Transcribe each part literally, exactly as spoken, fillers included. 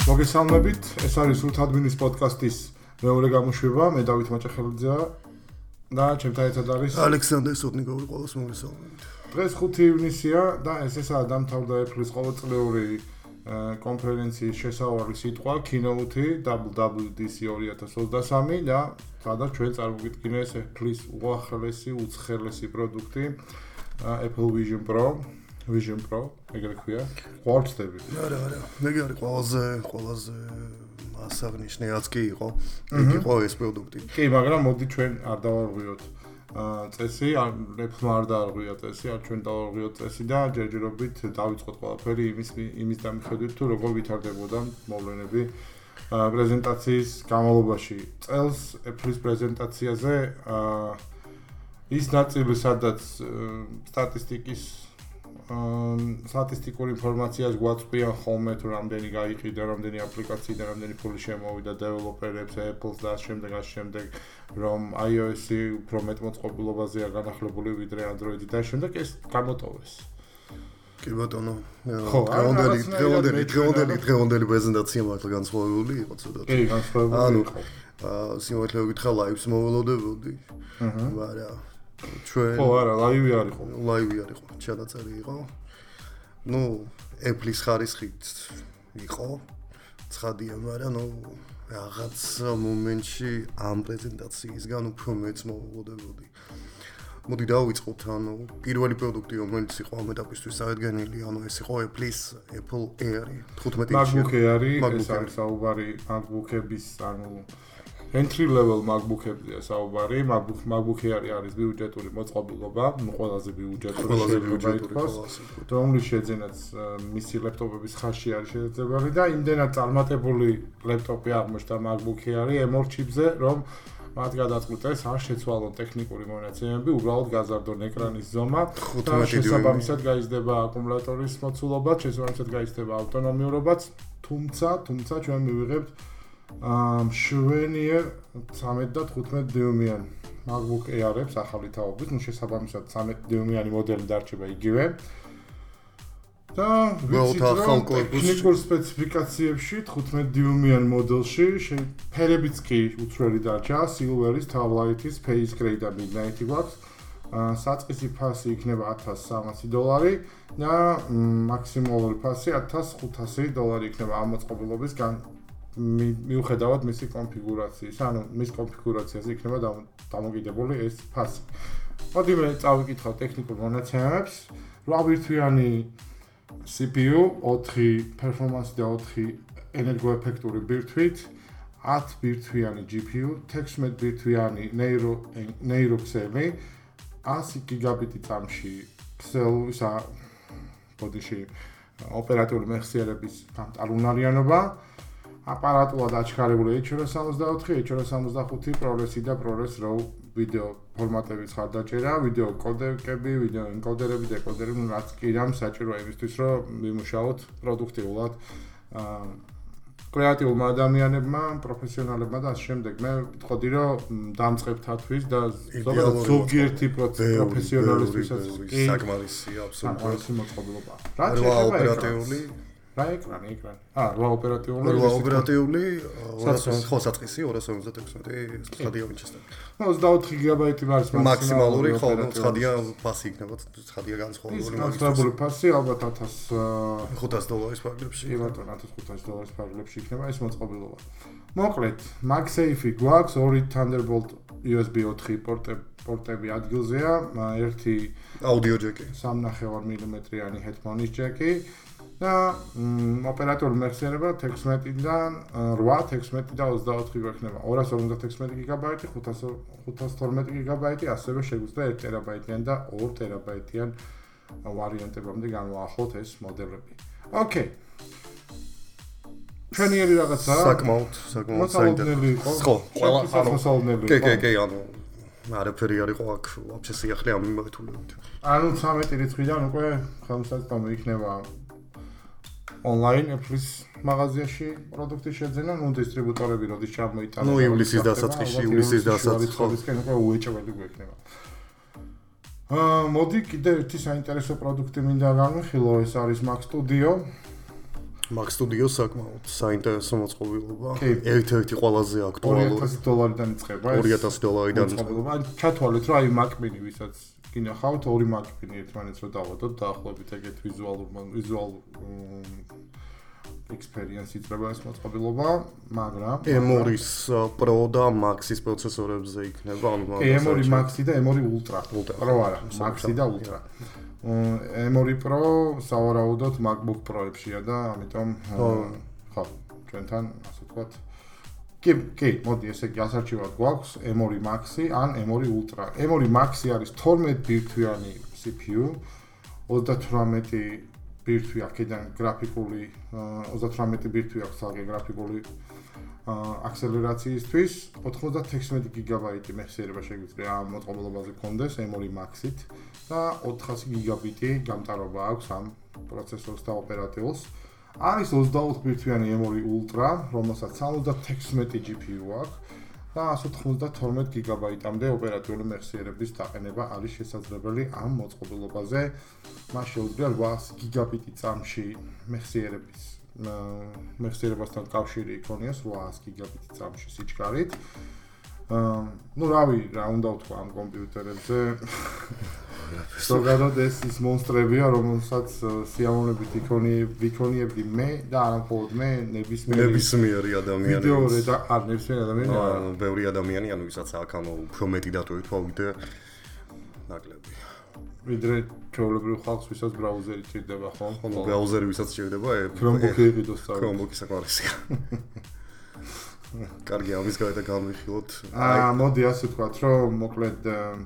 მოგესალმებით, ეს არის სულთადმინის პოდკასტის მეორე გამოშვება, მე დავით მაჭახელიძეა და ჩემთან ერთად არის ალექსანდრე სოტნიკოვი, ყველას მოგესალმებით. დღეს ხუთი ივნისია და ეს ესაა დამთავრდა Apple-ის ყოველწლიური კონფერენციის შესავალი სიტყვა Keynote დაბლიუ დაბლიუ დი სი ორი ათას ოცდასამი და სადაც ჩვენ წარმოგიდგინეს Apple-ის უახლესი, უცხელესი პროდუქტი Apple Vision Pro. Vision Pro, ეგრე ქვია. ყურწდები. არა, არა. მე არის ყველაზე, ყველაზე ასაღნიშნეაც კი იყო. იქ იყო ეს პროდუქტი. კი, მაგრამ მოდი ჩვენ არ დავარღვიოთ წესი, Apple-მა არ დაარღვია წესი, არ ჩვენ დავარღვიოთ წესი და ჯერჯერობით დავიწყოთ ყველაფერი იმის იმის დამიხედვით, თუ როგორ ვითარდებოდა მოვლენები პრეზენტაციის განმავლობაში. წელს Apple-ის პრეზენტაციაზე ის ნაწილი, სადაც სტატისტიკის სტატისტიკურ ინფორმაციას გვაწვიან ხოლმე თუ რამდენი გაიყიდა, რამდენი აპლიკაციიდან, რამდენი ფული შემოვიდა დეველოპერებს, Apple-ს და შემდეგ ამ შემდეგ რომ iOS-ი უფრო მეტ მოწყობილობაზეა განახლებული ვიდრე Android-ი და შემდეგ ეს გამოტოვეს. კი ბატონო. ხო, დღევანდელი დღევანდელი დღევანდელი დღევანდელი პრეზენტაცია მართლა განსხვავებული იყო ცოტა. კი, განსხვავებული. ანუ აა სიმართლე ვიკითხა live-ს მოველოდებოდი. აჰა. მაგრამ ჩვენ ხო არა, ლაივი არ იყო. ლაივი არ იყო, ჩანაწერი იყო. ნუ Apple-ის ხარისხით იყო. ცხადია, მაგრამ ნუ რაღაც მომენტში ამ პრეზენტაციისგან უფრო მეც მოველოდებოდი. მოდი დავიწყოთ, ანუ პირველი პროდუქტი რომელიც იყო ამ ეტაპისთვის წარდგენილი, ანუ ეს იყო Apple-ის Apple Air-ი, თხუთმეტი ინჩი. MacBook Air-ი, ეს არის საუბარი MacBook-ების, ანუ entry level MacBook-ებია საუბარი. MacBook MacBook Air-ი არის ბიუჯეტური მოწყობილობა, ყველაზე ბიუჯეტური შეიძლება ითქვას, რომლის შეძენაც მისი ლეპტოპების ხარჯი არის შესაძლებელი და იმდენად წარმატებული ლეპტოპი აღმოჩნდა MacBook Air-ი M four ჩიპზე, რომ მათ გადაწყვიტეს არ შეცვალონ ტექნიკური მონაცემები, უბრალოდ გაზარდონ ეკრანის ზომა და შესაბამისად გაიზრდება აკუმულატორის მოცულობა, შესაბამისად გაიზრდება ავტონომიურობაც, თუმცა, თუმცა ჩვენ მივიღებთ მშვენიერ ცამეტ და თხუთმეტ დიუმიან MacBook Air-ებს ახალი თაობის, ну შესაბამისად ცამეტ დიუმიანი მოდელი დარჩება იგივე. და ტექნიკურ სპეციფიკაციებში თხუთმეტ დიუმიან მოდელში ფერებიც კი უცვლელი დარჩა, Silver-ის, Taulight-ის, Space Gray და Midnight გვაქვს. საწყისი ფასი იქნება ათას სამასი დოლარი და მაქსიმალური ფასი ათას ხუთასი დოლარი იქნება ამ მოწყობილობის მიუხედავად მისი კონფიგურაციის, ანუ მის კონფიგურაციაზე იქნება დამოკიდებული ეს ფასი. მოდი მე წავიკითხავ ტექნიკურ მონაცემებს. რვა ბირთვიანი C P U, ოთხი performance და ოთხი ენერგოეფექტური ბირთვით, ათი ბირთვიანი G P U, თექვსმეტ ბირთვიანი ნეირო ნეიროქსელი, ასი გიგაბიტი წამში ქსელისა ბოდიში ოპერატიული მეხსიერების ტალუნარიანობა. აპარატულად აჩქარებული H two seventy-four, H two seventy-five ProRes და ProRes RAW ვიდეო ფორმატების ხარდაჭერა, ვიდეო კოდეკები, ვიდეო ენკოდერები, დეკოდერები, რაც კი რამ საჭიროა იმისთვის, რომ ვიმუშაოთ პროდუქტიულად კრეატიულმა ადამიანებმა, პროფესიონალებმა და ამ შემდეგ. მე ვიტყოდი, რომ დამწყებთათვის და ზოგიერთი პროფესიონალისთვისაც კი საკმარისია აბსოლუტურად მოწყობილობა. რაც შეიძლება ოპერატიული რა ეკრანი, ეკრანი. აა, რვა ოპერატიული. რვა ოპერატიული, ხო, საწყისი ორას ორმოცდაექვსმეტი ცხადია ვინჩესტერი. ნუ ოცდაოთხი გიგაბაიტი არის მაქსიმალური, ხო, ცხადია ფასი იქნება, ცხადია განსხვავებული. განსხვავებული ფასი ალბათ ათას ხუთას დოლარის ფარგლებში. კი ბატონო, ათას ხუთასი დოლარის ფარგლებში იქნება ეს მოწყობილობა. მოკლედ, MagSafe-ი გვაქვს, ორი Thunderbolt U S B ოთხი პორტები ადგილზეა, ერთი აუდიო ჯეკი, სამი ნახევარი მილიმეტრიანი headphone-ის ჯეკი. და ოპერატიული მეხსიერება თექვსმეტიდან რვა, თექვსმეტი და ოცდაოთხი გვექნება. ორას ორმოცდათექვსმეტი გიგაბაიტი, ხუთას თორმეტი გიგაბაიტი, ასევე შეგვიძლია ერთი ტერაბაიტიან და ორი ტერაბაიტიან ვარიანტებამდე განვაახლოთ ეს მოდელები. ოკეი. ჩვენიერი რაღაცა საკმაოდ, საკმაოდ საინტერესო იყო. ხო, ყველა მოსალოდნელი იყო. კი, კი, კი, ანუ არაფერი არ იყო აქ ვაფშე სიახლე ამ მიმართულებით. ანუ ცამეტი რიცხვიდან უკვე ხელმისაწვდომი იქნება online Apple-ის მაღაზიაში პროდუქტის შეძენა, ნუ დისტრიბუტორები როდის ჩამოიტანენ. ნუ ივლისის დასაწყისში, ივლისის დასაწყისში უკვე უეჭველი გვექნება. აა, მოდი კიდე ერთი საინტერესო პროდუქტი მინდა განვიხილო, ეს არის Mac Studio. Mac Studio საკმაოდ საინტერესო მოწყობილობა. ერთ-ერთი ყველაზე აქტუალური. ორი ათასი დოლარიდან იწყება ეს. ორი ათასი დოლარიდან მოწყობილობა. ჩათვალეთ რა აი Mac Mini ვისაც გინახავთ ორი Mac Mini ერთმანეთს რო დავადოთ დაახლოებით ეგეთ ვიზუალურ ვიზუალ experience იწყება ეს მოწყობილობა, მაგრამ M two Pro და Max-ის პროცესორებზე იქნება, ანუ M two Max-ი და M two Ultra. Pro არა, Max-ი და Ultra. M two Pro სავარაუდოდ MacBook Pro-ებშია და ამიტომ ხო, ჩვენთან ასე ვთქვათ. კი, კი, მოდი ესე იგი ასარჩევად გვაქვს M two Max-ი ან M two Ultra. M two Max-ი არის თორმეტ ბირთვიანი C P U, ოცდათვრამეტი ბირთვი აქედან გრაფიკული ოცდათვრამეტი ბირთვი აქვს თალკე გრაფიკული აქსელერაციისთვის, ოთხმოცდათექვსმეტი გიგაბაიტი მეხსიერება შეგვიძლია ამ მოწყობილობაზე გქონდეს M two Max-ით და ოთხასი გიგაბიტი გამტარობა აქვს ამ პროცესორს და ოპერატიულს. არის ოცდაოთხ ბირთვიანი M two Ultra, რომელსაც სამოცდათექვსმეტი G P U აქვს და one ოცდათორმეტ გიგაბაიტამდე ოპერატიული მეხსიერების დაყენება არის შესაძლებელი ამ მოწყობილობაზე. მას შეუძლია ochtასი გიგაბიტი წამში მეხსიერების მეხსიერებასთან კავშირი იქონიოს ochtასი გიგაბიტი წამში სიჩქარით. ну რავი რა უნდა ვთქვა ამ კომპიუტერებზე. ზოგადად ეს ის მონსტრებია, რომელსაც სიამოვნებით ვიქონიებდი მე და არა მხოლოდ მე, ნებისმიერი ნებისმიერი ადამიანი. ვიდეო და არ ნებისმიერი ადამიანი. ანუ ბევრი ადამიანი, ანუ ვისაც აქ ანუ უფრო მეტი დატოვით ვიდეო ნაკლები. ვიდრე ჩვეულებრივ ხალხს, ვისაც ბრაუზერი ჭირდება, ხო? ხო, ბრაუზერი ვისაც ჭირდება, Chromebook-ი იყიდოს წავით. Chromebook-ი საკმარისია. კარგი, ამის გარდა გამიხილოთ. აა, მოდი ასე ვთქვათ, რომ მოკლედ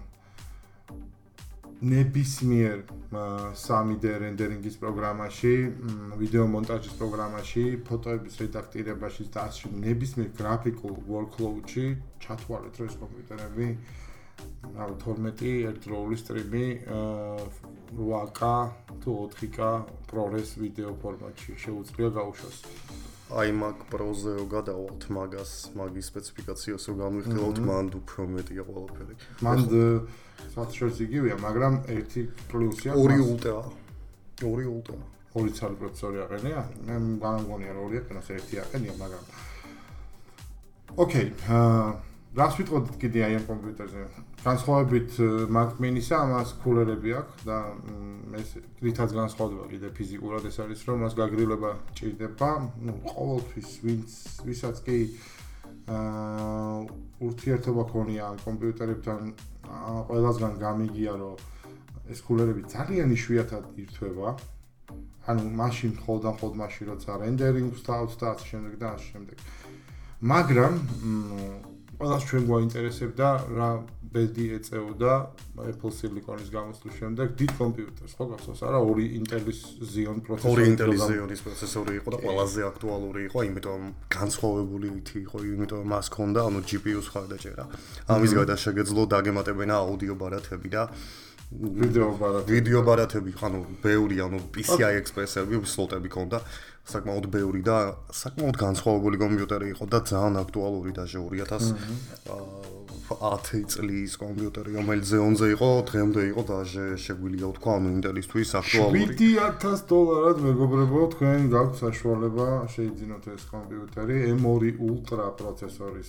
ნებისმიერ სამი D რენდერინგის პროგრამაში, ვიდეო მონტაჟის პროგრამაში, ფოტოების რედაქტირებაში და ასე ნებისმიერ გრაფიკულ workload-ში ჩათვალეთ, რომ ეს კომპიუტერები რავი თორმეტი ერთდროული სტრიმი ocho K თუ ოთხი K ProRes ვიდეო ფორმატში შეუძლია გაუშვას. აი Mac Pro-ზე გადავალთ მაგას, მაგის სპეციფიკაციას რო განვიხილოთ, მანდ უფრო მეტია ყველაფერი. მანდ საერთოდ იგივეა, მაგრამ ერთი პლუსია ორი Ultra. ორი Ultra. ორი ცალი პროცესორი აყენია? მე გამგონია რომ ორი აყენოს, ერთი აყენია, მაგრამ ოკეი, რას ვიტყოდით კიდე აი ამ კომპიუტერზე? განსხვავებით Mac Mini-სა, ამას კულერები აქვს და ეს რითაც განსხვავდება კიდე ფიზიკურად ეს არის, რომ მას გაგრილება ჭირდება, ну, ყოველთვის ვინც ვისაც კი აა ურთიერთობა ქონია ამ კომპიუტერებთან, ყველასგან გამიგია, რომ ეს კულერები ძალიან იშვიათად ირთვება. ანუ მაშინ ხოლმე ხოლმე მაშინ როცა რენდერინგს თავს და ასე შემდეგ და ასე შემდეგ. მაგრამ ყველას ჩვენ გვაინტერესებდა რა ბედი ეწეოდა Apple Silicon-ის გამოსვლის შემდეგ დიდ კომპიუტერს, ხო გახსოვს არა? ორი Intel-ის Xeon პროცესორი. ორი Intel-ის Xeon-ის პროცესორი იყო და ყველაზე აქტუალური იყო, იმიტომ განსხვავებული ითი იყო, იმიტომ მას ჰქონდა, ანუ G P U-ს ხარდაჭერა. ამის გარდა შეგეძლო დაგემატებინა აუდიო ბარათები და ვიდეო ბარათები. ვიდეო ბარათები, ანუ ბევრი, ანუ P C I Express-ები, სლოტები ჰქონდა. საკმაოდ ბევრი და საკმაოდ განსხვავებული კომპიუტერი იყო და ძალიან აქტუალური და ორი ათას ათი წლის კომპიუტერი, რომელიც Xeon-ზე იყო, დღემდე იყო და შეგვიძლია ვთქვა, ანუ Intel-ისთვის აქტუალური. შვიდი ათას დოლარად მეგობრებო, თქვენ გაქვთ საშუალება შეიძინოთ ეს კომპიუტერი M two Ultra პროცესორის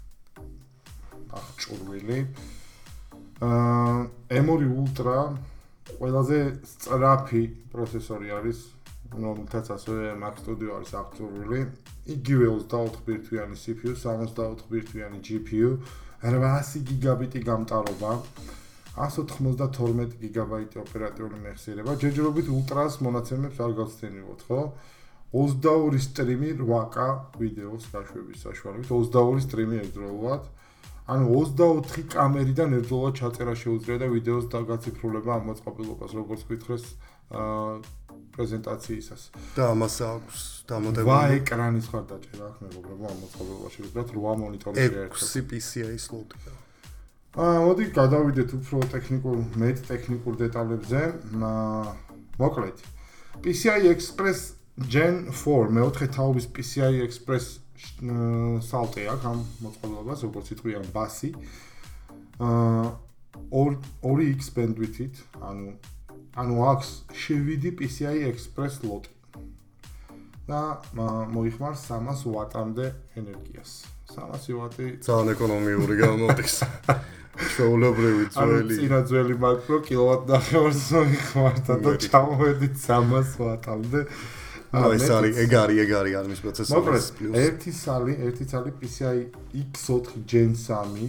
აღჭურვილი. აა M two Ultra ყველაზე სწრაფი პროცესორი არის, რომელთაც ასევე Mac Studio არის აღჭურვილი. იგივე ოცდაოთხ ბირთვიანი C P U, სამოცდაოთხ ბირთვიანი G P U, ochtასი გიგაბიტი გამტარობა, one ოცდათორმეტი გიგაბაიტი ოპერატიული მეხსიერება. ჯერჯერობით Ultra-ს მონაცემებს არ გავცდენილოთ, ხო? ოცდაორი სტრიმი ocho K ვიდეოს გაშვების საშუალებით, ოცდაორი სტრიმი ერთდროულად. ანუ ოცდაოთხი კამერიდან ერთდროულად ჩაწერა შეუძლია და ვიდეოს დაგაციფრულება ამ მოწყობილობას, როგორც გითხრეს აა პრეზენტაციისას. და ამას აქვს დამატებული ocho ეკრანის ხარდაჭერა აქვს მეგობრებო ამ მოწყობილობაში, ვიდრე ocho მონიტორი შეერთებით. ექვსი P C I სლოტია. აა მოდი გადავიდეთ უფრო ტექნიკურ, მეტ ტექნიკურ დეტალებზე. მოკლედ P C I Express Gen four მეოთხე თაობის P C I Express სალტე აქვს ამ მოწყობილობას, როგორც იტყვიან ბასი. აა ორი X bandwidth-ით, ანუ ანუ აქვს შვიდი P C I Express სლოტი. და მოიხმარს სამას ვატამდე ენერგიას. სამასი ვატი ძალიან ეკონომიური გამოდის. ჩვეულებრივი ძველი. ანუ წინა ძველი მაკრო კილოვატ ნახევარს მოიხმარდა და ჩამოვედით სამას ვატამდე. აი ეს არის ეგ არის ეგ არის არის პროცესორის პლუს. ერთი სალი, ერთი სალი პი სი აი ექს ოთხ Gen სამი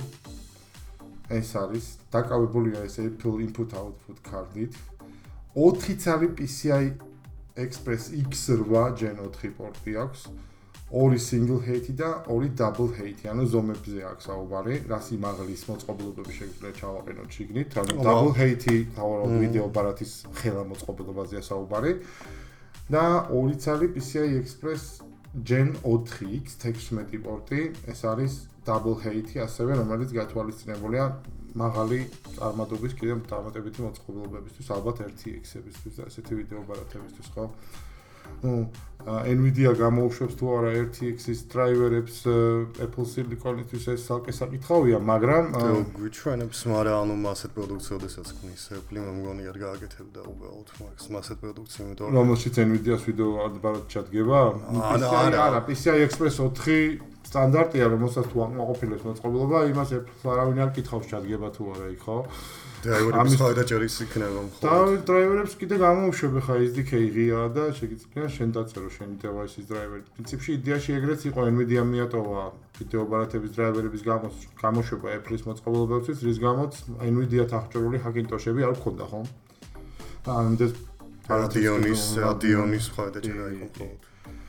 ეს არის დაკავებულია ეს Apple input output card-ით. ოთხი ცალი პი სი აი Express ექს ოთხ Gen ოთხი პორტი აქვს. ორი single height და ორი double height, ანუ ზომებზე აქვს საუბარი, რას იმაღლის მოწყობილობები შეგვიძლია ჩავაყენოთ შიგნით, ანუ double height-ი თავად ვიდეო ბარათის ხელა მოწყობილობაზეა საუბარი. და ორი ცალი პი სი აი Express Gen ოთხი ექს თექვსმეტი პორტი, ეს არის double height-ი ასევე, რომელიც გათვალისწინებულია მაღალი წარმატების კიდევ დამატებითი მოწყობილობებისთვის, ალბათ ერთი ექსებისთვის და ესეთი ვიდეო ბარათებისთვის, ხო? ну Nvidia გამოუშვებს თუ არა ერთი ექსის დრაივერებს Apple Silicon-ისთვის ეს საკე საკითხავია, მაგრამ გვიჩვენებს, მაგრამ ანუ მასეთ პროდუქციოდესაც ქმნის Apple, მე მგონი არ გააკეთებდა უბრალოდ მაგას მასეთ პროდუქცია, იმიტომ რომ რომელშიც Nvidia-ს ვიდეო ბარათი ჩადგება? არა, არა, პი სი აი Express ოთხი სტანდარტია, რომელსაც თუ ამოყოფილებს მოწყობილობა, იმას Apple არავინ არ კითხავს ჩადგება თუ არა იქ, ხო? დრაივერების ხარდაჭერის იქნება მხოლოდ. და დრაივერებს კიდე გამოუშვებ, ხა ეს დი კეი ღია და შეგიძლია შენ დაწერო შენი დევაისის დრაივერი. პრინციპში იდეაში ეგრეც იყო, Nvidia მიატოვა ვიდეო ბარათების დრაივერების გამოშვება Apple-ის მოწყობილობებისთვის, რის გამოც Nvidia-თ აღჭურვილი ჰაკინტოშები არ გქონდა, ხო? და ამიტომ Radeon-ის Radeon-ის ხარდაჭერა იყო მხოლოდ.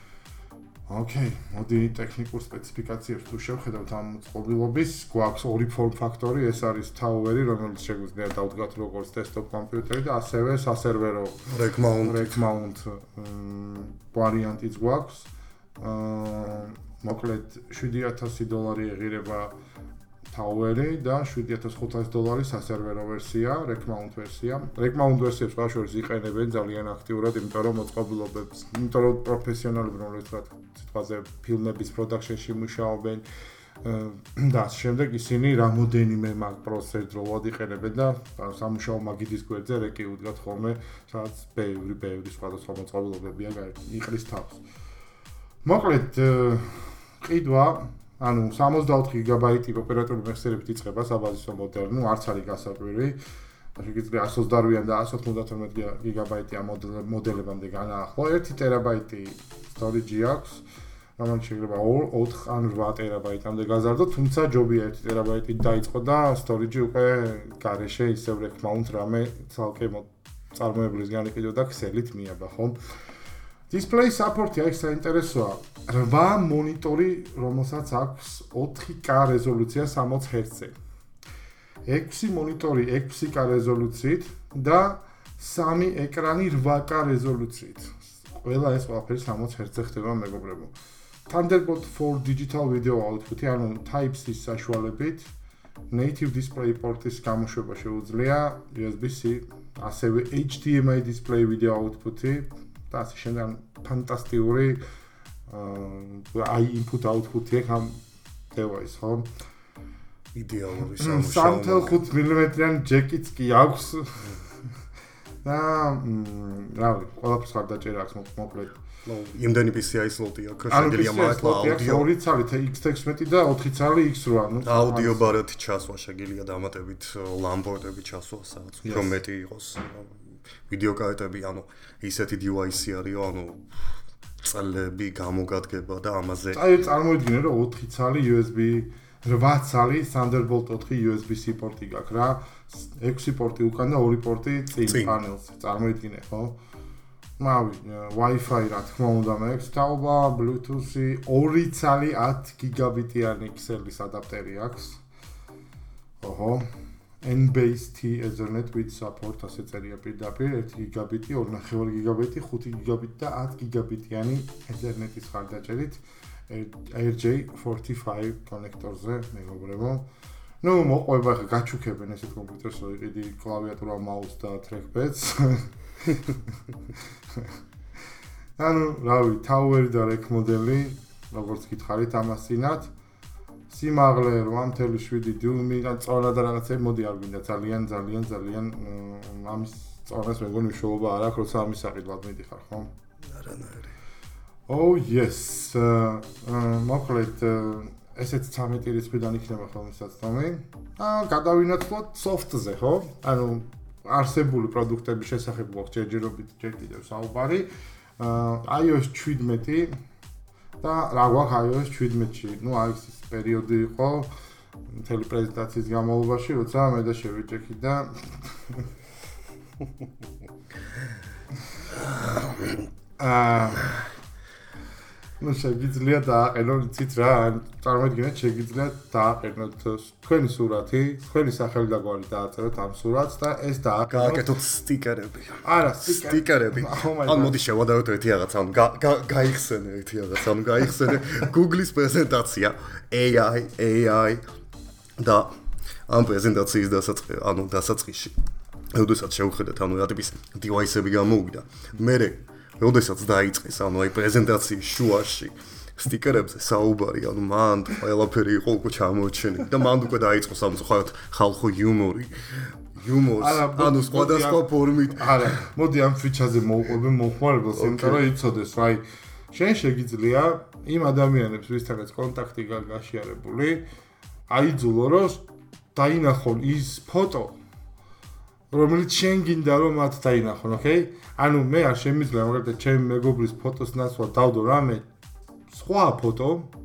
Okay, მოდი ტექნიკურ სპეციფიკაციებს თუ შევხედავთ ამ მოწყობილობის, გვაქვს ორი form factor-ი, ეს არის Tower-ი, რომელიც შეგვიძლია დავდგათ როგორც desktop კომპიუტერი და ასევე სასერვერო rack mount rack mount ვარიანტიც გვაქვს. აა მოკლედ შვიდი ათასი დოლარი ეღირება Tower-ი და შვიდი ათას ხუთასი დოლარი სასერვერო ვერსია, rack mount ვერსია. rack mount ვერსიებს ბავშვებს იყენებენ ძალიან აქტიურად, იმიტომ რომ მოწყობილობებს, იმიტომ რომ პროფესიონალები რომლებიც რა სიტყვაზე ფილმების production-ში მუშაობენ და ამ შემდეგ ისინი რამოდენიმე Mac Pro-ს ერთდროულად იყენებენ და სამუშაო მაგიდის გვერდზე რეკი უდგათ ხოლმე, სადაც ბევრი ბევრი სხვადასხვა მოწყობილობებია იყრის თავს. მოკლედ ყიდვა ანუ სამოცდაოთხი გიგაბაიტი ოპერატორული მეხსიერებით იწყება საბაზისო მოდელი, ну არც არის გასაკვირი. შეგიძლია εκατს ოცდაოთხი და εκατს ოცდათორმეტი გიგაბაიტი ამ მოდელებამდე განაახლა. ერთი ტერაბაიტი storage აქვს, რომელიც შეიძლება ოთხ ან რვა ტერაბაიტამდე გაზარდო, თუმცა ჯობია ერთი ტერაბაიტი დაიწყო და storage უკვე გარეშე ისევ rack mount რამე ცალკე წარმოებლის განიყიდო და ქსელით მიაბა, ხო? Display support-ი აი საინტერესოა. რვა მონიტორი, რომელსაც აქვს ოთხი კა რეზოლუცია სამოცდ ჰერცზე. ექვსი მონიტორი ექვსი კა რეზოლუციით და სამი ეკრანი რვა კა რეზოლუციით. ყველა ეს ყველაფერი სამოცდ ჰერცზე ხდება, მეგობრებო. Thunderbolt four digital video output-ი, ანუ Type-C საშუალებით native display port-ის გამოშვება შეუძლია, იუ ეს ბი-C, ასევე ეიჩ დი эм აი display video output-ი და ასე შემდეგ ფანტასტიკური აი input output-ი აქვს ამ device, ხო? იდეალური სამუშაო. სამი წუთი ხუთი მილიმეტრიანი ჯეკიც კი აქვს. და რავი, ყველაფერს ხარდაჭერა აქვს მოკლედ. ნუ იმდენი პი სი აი სლოტი აქვს, შეგიძლია მართლა აუდიო ორი ცალი ექს თექვსმეტი და ოთხი ცალი ექს რვა, ნუ აუდიო ბარათი ჩასვა შეგიძლია დამატებით ლამბორდები ჩასვა, სადაც უფრო მეტი იყოს. ვიდეო კარტები, ანუ ისეთი დივაისი არის, ანუ წლები გამოგადგება და ამაზე. აი წარმოიდგინე რომ ოთხი ცალი იუ ეს ბი, რვა ცალი Thunderbolt ოთხი იუ ეს ბი-C პორტი გაქვს რა. ექვსი პორტი უკან და ორი პორტი წინ პანელზე. წარმოიდგინე, ხო? მავი, Wi-Fi რა თქმა უნდა მაქვს, თაობა, Bluetooth-ი, ორი ცალი ათი გიგაბიტიანი ქსელის ადაპტერი აქვს. ოჰო. N-Base T Ethernet with support ასე წერია პირდაპირ, ერთი გიგაბიტი, ორი ნახევარი გიგაბიტი, ხუთი გიგაბიტი და ათი გიგაბიტიანი Ethernet-ის ხარდაჭერით R J forty-five კონექტორზე, მეგობრებო. ნუ მოყვება ხა გაჩუქებენ ესეთ კომპიუტერს, რომ იყიდი კლავიატურა, მაუს და trackpads. ანუ, რავი, Tower და rack მოდელი, როგორც გითხარით ამასინათ. სიმაღლე რვა ათეული შვიდი დიუმი და წონა და რაღაცები მოდი არ გვინდა ძალიან ძალიან ძალიან ამის წონას მე მგონი მნიშვნელობა არ აქვს, როცა ამის საყიდლად მიდიხარ, ხო? არანაირი. Oh yes. მოკლედ ესეც ცამეტი რიცხვიდან იქნება ხელმისაწვდომი. აა გადავინაცვლოთ soft-ზე, ხო? ანუ არსებული პროდუქტების შესახებ გვაქვს ჯერჯერობით ჯერ კიდევ საუბარი. აა iOS seventeen და რა გვაქვს iOS seventeen-ში? ნუ აი ეს პერიოდი იყო მთელი პრეზენტაციის განმავლობაში, როცა მე და შევიჭექი და აა ну შეგიძლია დააყენოთ იცით რა წარმოიდგინეთ შეგიძლია დააყენოთ თქვენი სურათი თქვენი სახელი და გვარი დააწეროთ ამ სურათს და ეს დააყენოთ გააკეთოთ სტიკერები არა სტიკერები ან მოდი შევადაროთ ერთი რაღაც ანუ გაიხსენე ერთი რაღაც ანუ გაიხსენე Google-ის პრეზენტაცია A I A I და ამ პრეზენტაციის დასაწყისში ანუ დასაწყისში როდესაც შევხედეთ ანუ რა ტიპის device-ები გამოვიდა მე როდესაც დაიწყეს ანუ აი პრეზენტაციის შუაში სტიკერებზე საუბარი ანუ მან ყველაფერი იყო უკვე ჩამორჩენილი და მან უკვე დაიწყო სამწუხაროდ ხალხო იუმორი იუმორს ანუ სხვადასხვა ფორმით არა მოდი ამ ფიჩაზე მოვყვები მომხმარებელს იმიტომ რომ იცოდეს რა აი შენ შეგიძლია იმ ადამიანებს ვისთანაც კონტაქტი გაშიარებული აიძულო რომ დაინახონ ის ფოტო რომელიც შენ გინდა რომ მათ დაინახონ, ოკეი? ანუ მე არ შემიძლია მაგალითად ჩემი მეგობრის ფოტოს ნაცვლად დავდო რამე სხვა ფოტო.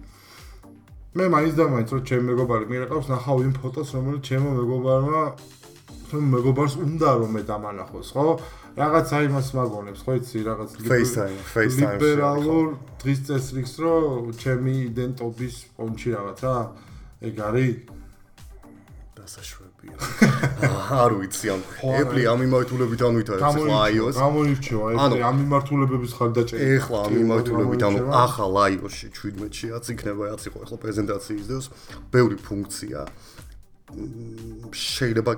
მე მაინც და მაინც რომ ჩემი მეგობარი მიყავს ნახავ იმ ფოტოს, რომელიც ჩემო მეგობარმა რომ მეგობარს უნდა რომ მე დამანახოს, ხო? რაღაც აი მას მაგონებს, ხო იცი, რაღაც FaceTime, FaceTime. ლიბერალურ დღის წესრიგს რომ ჩემი იდენტობის პონჩი რაღაცა ეგ არის დასაშვებია. არ ვიცი ამ Apple ამ მიმართულებით ანუ ვითარებს ახლა iOS. გამოირჩევა Apple ამ მიმართულებების ხარდაჭერა. ეხლა ამ მიმართულებით ანუ ახალ iOS-ში seventeen-ში რაც იქნება რაც იყო ახლა პრეზენტაციის დროს ბევრი ფუნქცია შეიძლება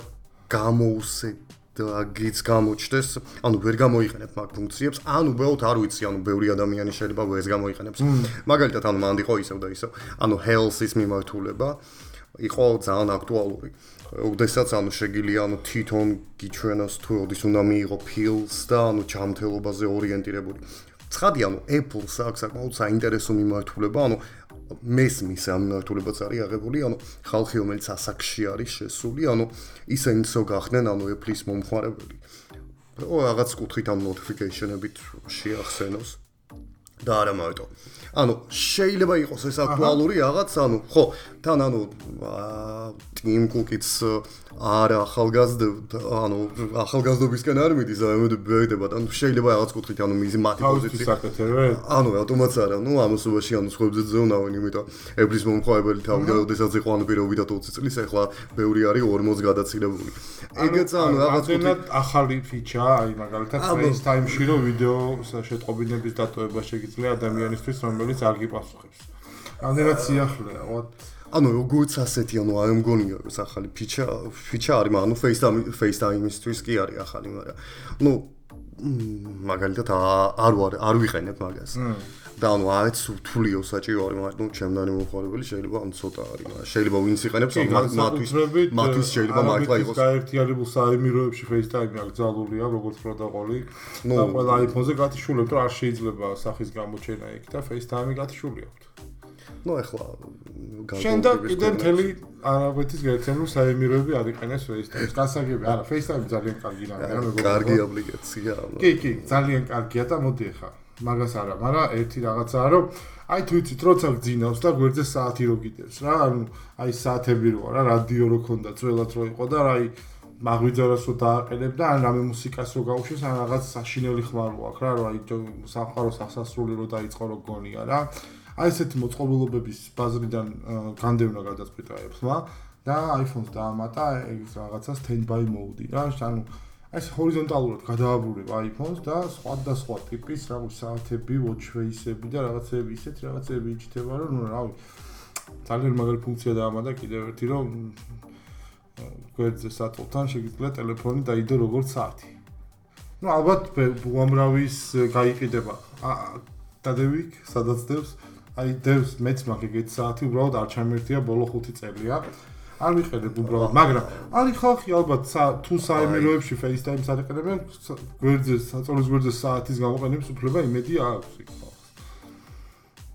გამოუსედო გიც გამოჩნდეს, ანუ ვერ გამოიყენებ მაგ ფუნქციებს, ანუ უბრალოდ არ ვიცი, ანუ ბევრი ადამიანი შეიძლება ვერ გამოიყენებს. მაგალითად, ანუ მანდი იყო ისევ და ისევ, ანუ health-ის მიმართულება იყო ძალიან აქტუალური. ოდესაც ანუ შეგიძლია ანუ თვითონ გიჩვენოს თუ როდის უნდა მიიღო pills და ანუ ჯანმრთელობაზე ორიენტირებული. ცხადია, ანუ Apple-ს აქვს საკმაოდ საინტერესო მიმართულება, ანუ მესმის ამ მიმართულებაც არის აღებული, ანუ ხალხი რომელიც ასაკში არის შესული, ანუ ისინიც რო გახდნენ, ანუ Apple-ის მომხმარებელი. ო რაღაც კუთხით ამ notification-ებით შეახსენოს და არა მარტო. ანუ შეიძლება იყოს ეს აქტუალური რაღაც, ანუ ხო, თან ანუ Tim Cook-იც არ ახალგაზრდა, ანუ ახალგაზრდობისკენ არ მიდის, ამიტომ ბევრდება, ანუ შეიძლება რაღაც კუთხით ანუ მიზი მათი პოზიცია. ანუ ავტომატს არა, ნუ ამასობაში ანუ სხვებზე ზონავენ, იმიტომ Apple-ის მომხმარებელი თავიდან როდესაც იყო ანუ პირობითად ოცი წლის, ახლა ბევრი არის ორმოცი გადაცილებული. ეგეც ანუ რაღაც კუთხით ახალი ფიჩა, აი მაგალითად FaceTime-ში რო ვიდეო შეტყობინების დატოვება შეგიძლია ადამიანისთვის, რომელიც არ გიპასუხებს. ამდენად სიახლეა, ვთ ანუ როგორც ასეთი, ანუ არ მგონია რომ ახალი ფიჩა, ფიჩა არის, მაგრამ ანუ FaceTime FaceTime-ისთვის კი არის ახალი, მაგრამ ნუ მაგალითად არ არ ვიყენებ მაგას. და ანუ არც თულიო საჭირო არის, მაგრამ ნუ ჩემდანი მომხმარებელი შეიძლება ან ცოტა არის, მაგრამ შეიძლება ვინც იყენებს მათთვის მათთვის შეიძლება მართლა იყოს. გაერთიანებულ საიმიროებში FaceTime აკრძალულია, როგორც პროტოკოლი. და ყველა iPhone-ზე გათიშულებთ, რომ არ შეიძლება სახის გამოჩენა იქ და FaceTime-ი გათიშული აქვს. ნუ ახლა შენ და კიდე მთელი არაბეთის გაერთიანებული საიმიროები არ იყენებს FaceTime-ს. გასაგები, არა, FaceTime ძალიან კარგი რამეა, მეგობრებო. კარგი აპლიკაცია. კი, კი, ძალიან კარგია და მოდი ახლა მაგას არა, მაგრამ ერთი რაღაცაა, რომ აი თუ იცით, როცა გძინავს და გვერდზე საათი რო გიდევს რა, ანუ აი საათები რო არა, რადიო რო ქონდა, ძველად რო იყო და აი მაგვიძარას რო დააყენებ და ან რამე მუსიკას რო გაუშვეს, ან რაღაც საშინელი ხმარო აქვს რა, რომ აი სამყაროს ახსასრული რო დაიწყო რო გონია რა. აი ესეთი მოწყობილობების ბაზრიდან განდევნა გადაწყვიტა Apple-მა და iPhone-ს დაამატა ეს რაღაცა standby mode-ი რა, ანუ ეს ჰორიზონტალურად გადააბრუნებ iPhone-ს და სხვადასხვა ტიპის რაღაც საათები, watch face-ები და რაღაცეები ისეთი რაღაცეები იჩნდება, რომ ნუ რავი ძალიან მაგარი ფუნქცია დაამატა კიდევ ერთი, რომ გვერდზე საწოლთან შეგიძლია ტელეფონი დაიდო როგორც საათი. ნუ ალბათ უამრავის გაიყიდება. დადევიქ, სადაც დევს აი დევს მეც მაგ ეგეთ საათი უბრალოდ არ ჩამერთია ბოლო ხუთი წელია. არ ვიყენებ უბრალოდ, მაგრამ არის ხალხი ალბათ თუ საიმიროებში FaceTime-ს არ იყენებენ, გვერდზე, საწოლის გვერდზე საათის გამოყენების უფლება იმედი აქვს იქ ხალხს.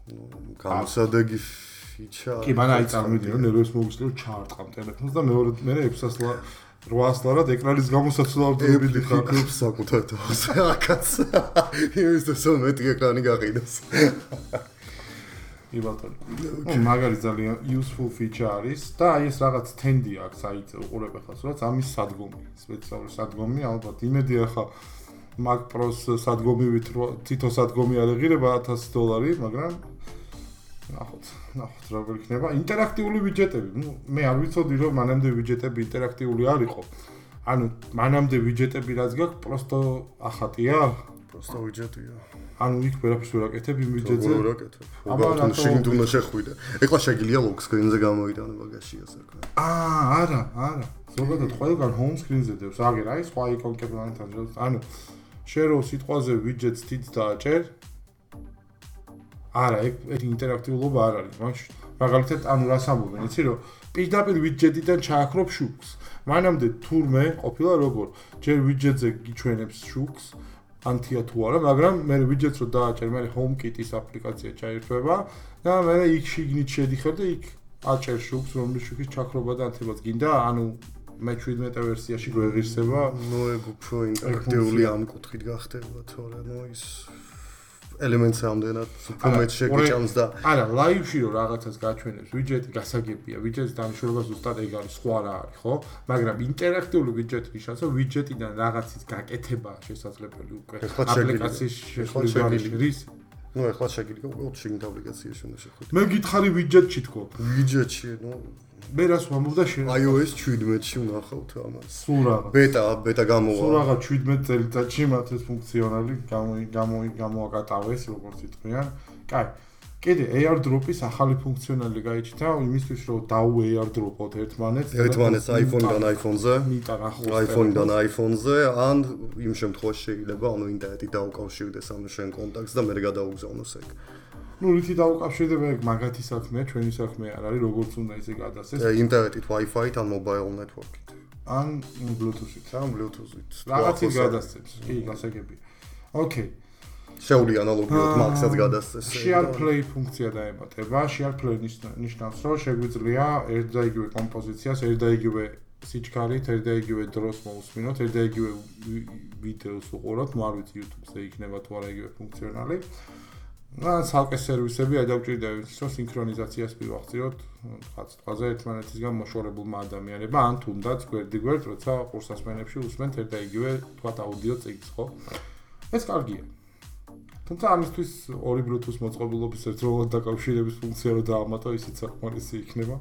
ნუ გამოსადეგი ფიჩა. კი, მან აი წარმოვიდი რომ ნერვებს მოგისწრო ჩაარტყამ ტელეფონს და მეორე მე ექვსას რვას ლარად ეკრანის გამოსაცვლად დებილი ხიქობს საკუთარ თავს. აკაც. იმის და სომეტი ეკრანი გაყიდოს. იბალტონი. ნუ მაგარი ძალიან useful feature არის და აი ეს რაღაც თენდი აქვს, აი უყურებ ახლა სულაც ამის სადგომი, სპეციალური სადგომი, ალბათ იმედი ახლა Mac Pro-ს სადგომივით თითო სადგომი არ ეღირება ათასი დოლარი, მაგრამ ნახოთ, ნახოთ როგორ იქნება. ინტერაქტიული ვიჯეტები. ნუ მე არ ვიცოდი რომ მანამდე ვიჯეტები ინტერაქტიული არ იყო. ანუ მანამდე ვიჯეტები რაც გაქვს, პროსტო ახატია? პროსტო ვიჯეტია. ანუ იქ ვერაფერს ვერ აკეთებ იმ ვიჯეტზე. ვერ აკეთებ. აბა შეგინ უნდა შეხვიდე. ეხლა შეგიძლია lock screen-ზე გამოიტანო ბაგაჟია საქმე. აა, არა, არა. ზოგადად ყველგან home screen-ზე დევს. აგერ აი სხვა იკონკებთან ჯობს. ანუ შენ რო სიტყვაზე widgets თით დააჭერ. არა, ეგ ინტერაქტიულობა არ არის. მაშინ მაგალითად ანუ რას ამბობენ, იცი რომ პირდაპირ widget-დან ჩააქრობ შუქს. მანამდე თურმე ყოფილა როგორ ჯერ widget-ზე გიჩვენებს შუქს. ანთია თუ არა, მაგრამ მე widgets რო დააჭერ, მე HomeKit-ის აპლიკაცია ჩაირთვება და მე იქ შიგნით შედიხარ და იქ აჭერ შუქს, რომლის შუქის ჩაქრობა და ანთებაც გინდა, ანუ მე შვიდმეტე ვერსიაში გვეღირსება. ნუ ეგ უფრო ინტერაქტიული ამ კუთხით გახდება, თორე ნუ ის ელემენტს ამდენად უფრო მეტ შეგიჭამს და არა, ლაივში რო რაღაცას გაჩვენებს, widget-ი გასაგებია, widget-ის დანიშნულება ზუსტად ეგ არის, სხვა რა არის, ხო? მაგრამ ინტერაქტიული widget-ი ნიშნავს, რომ widget-იდან რაღაცის გაკეთება შესაძლებელი უკვე აპლიკაციის შესაძლებელი რის ნუ ეხლა შეგიძლია უბრალოდ შეგინდა აპლიკაციაში უნდა შეხვიდე. მე გითხარი widget-ში თქო. widget-ში, ნუ მე რას ვამბობ და შენ iOS შვიდმეტში ვნახავთ ამას. სულ რაღაც. ბეტა, ბეტა გამოვა. სულ რაღაც შვიდმეტ წელიწადში მათ ეს ფუნქციონალი გამო გამო გამოაკატავეს, როგორც იტყვიან. კაი. კიდე AirDrop-ის ახალი ფუნქციონალი გაიჩნდა იმისთვის, რომ დაუ AirDrop-ოთ ერთმანეთს. ერთმანეთს iPhone-დან iPhone-ზე, მიტა ახლა iPhone-დან iPhone-ზე, ან იმ შემთხვევაში შეიძლება ანუ ინტერნეტით დაუკავშირდეს ამ შენ კონტაქტს და მე გადაუგზავნოს ეგ. ნუ რითი დაუკავშირდება ეგ მაგათი საქმეა, ჩვენი საქმე არ არის, როგორც უნდა ისე გადასცეს. ინტერნეტით Wi-Fi-ით ან mobile network-ით. ან Bluetooth-ით, ან Bluetooth-ით. რაღაცით გადასცემს. კი, გასაგებია. ოკეი. შეუძლია ანალოგიურად Max-საც გადასცეს. SharePlay ფუნქცია დაემატება. SharePlay ნიშნავს, რომ შეგვიძლია ერთ და იგივე კომპოზიციას, ერთ და იგივე სიჩქარით, ერთ და იგივე დროს მოусმინოთ, ერთ და იგივე ვიდეოს უყუროთ, ნუ არ ვიცი YouTube-ზე იქნება თუ არა იგივე ფუნქციონალი. და ცალკე სერვისები არ დაგვჭირდა ის რომ სინქრონიზაციას მივახციოთ ხაც თვაზე ერთმანეთისგან მოშორებულმა ადამიანებმა ან თუნდაც გვერდიგვერდ როცა ყურსასმენებში უსმენთ ერთ და იგივე თქვათ აუდიო წიგნს, ხო? ეს კარგია. თუმცა ამისთვის ორი Bluetooth მოწყობილობის ერთდროულად დაკავშირების ფუნქცია რო დაამატო, ისიც საკმარისი იქნება.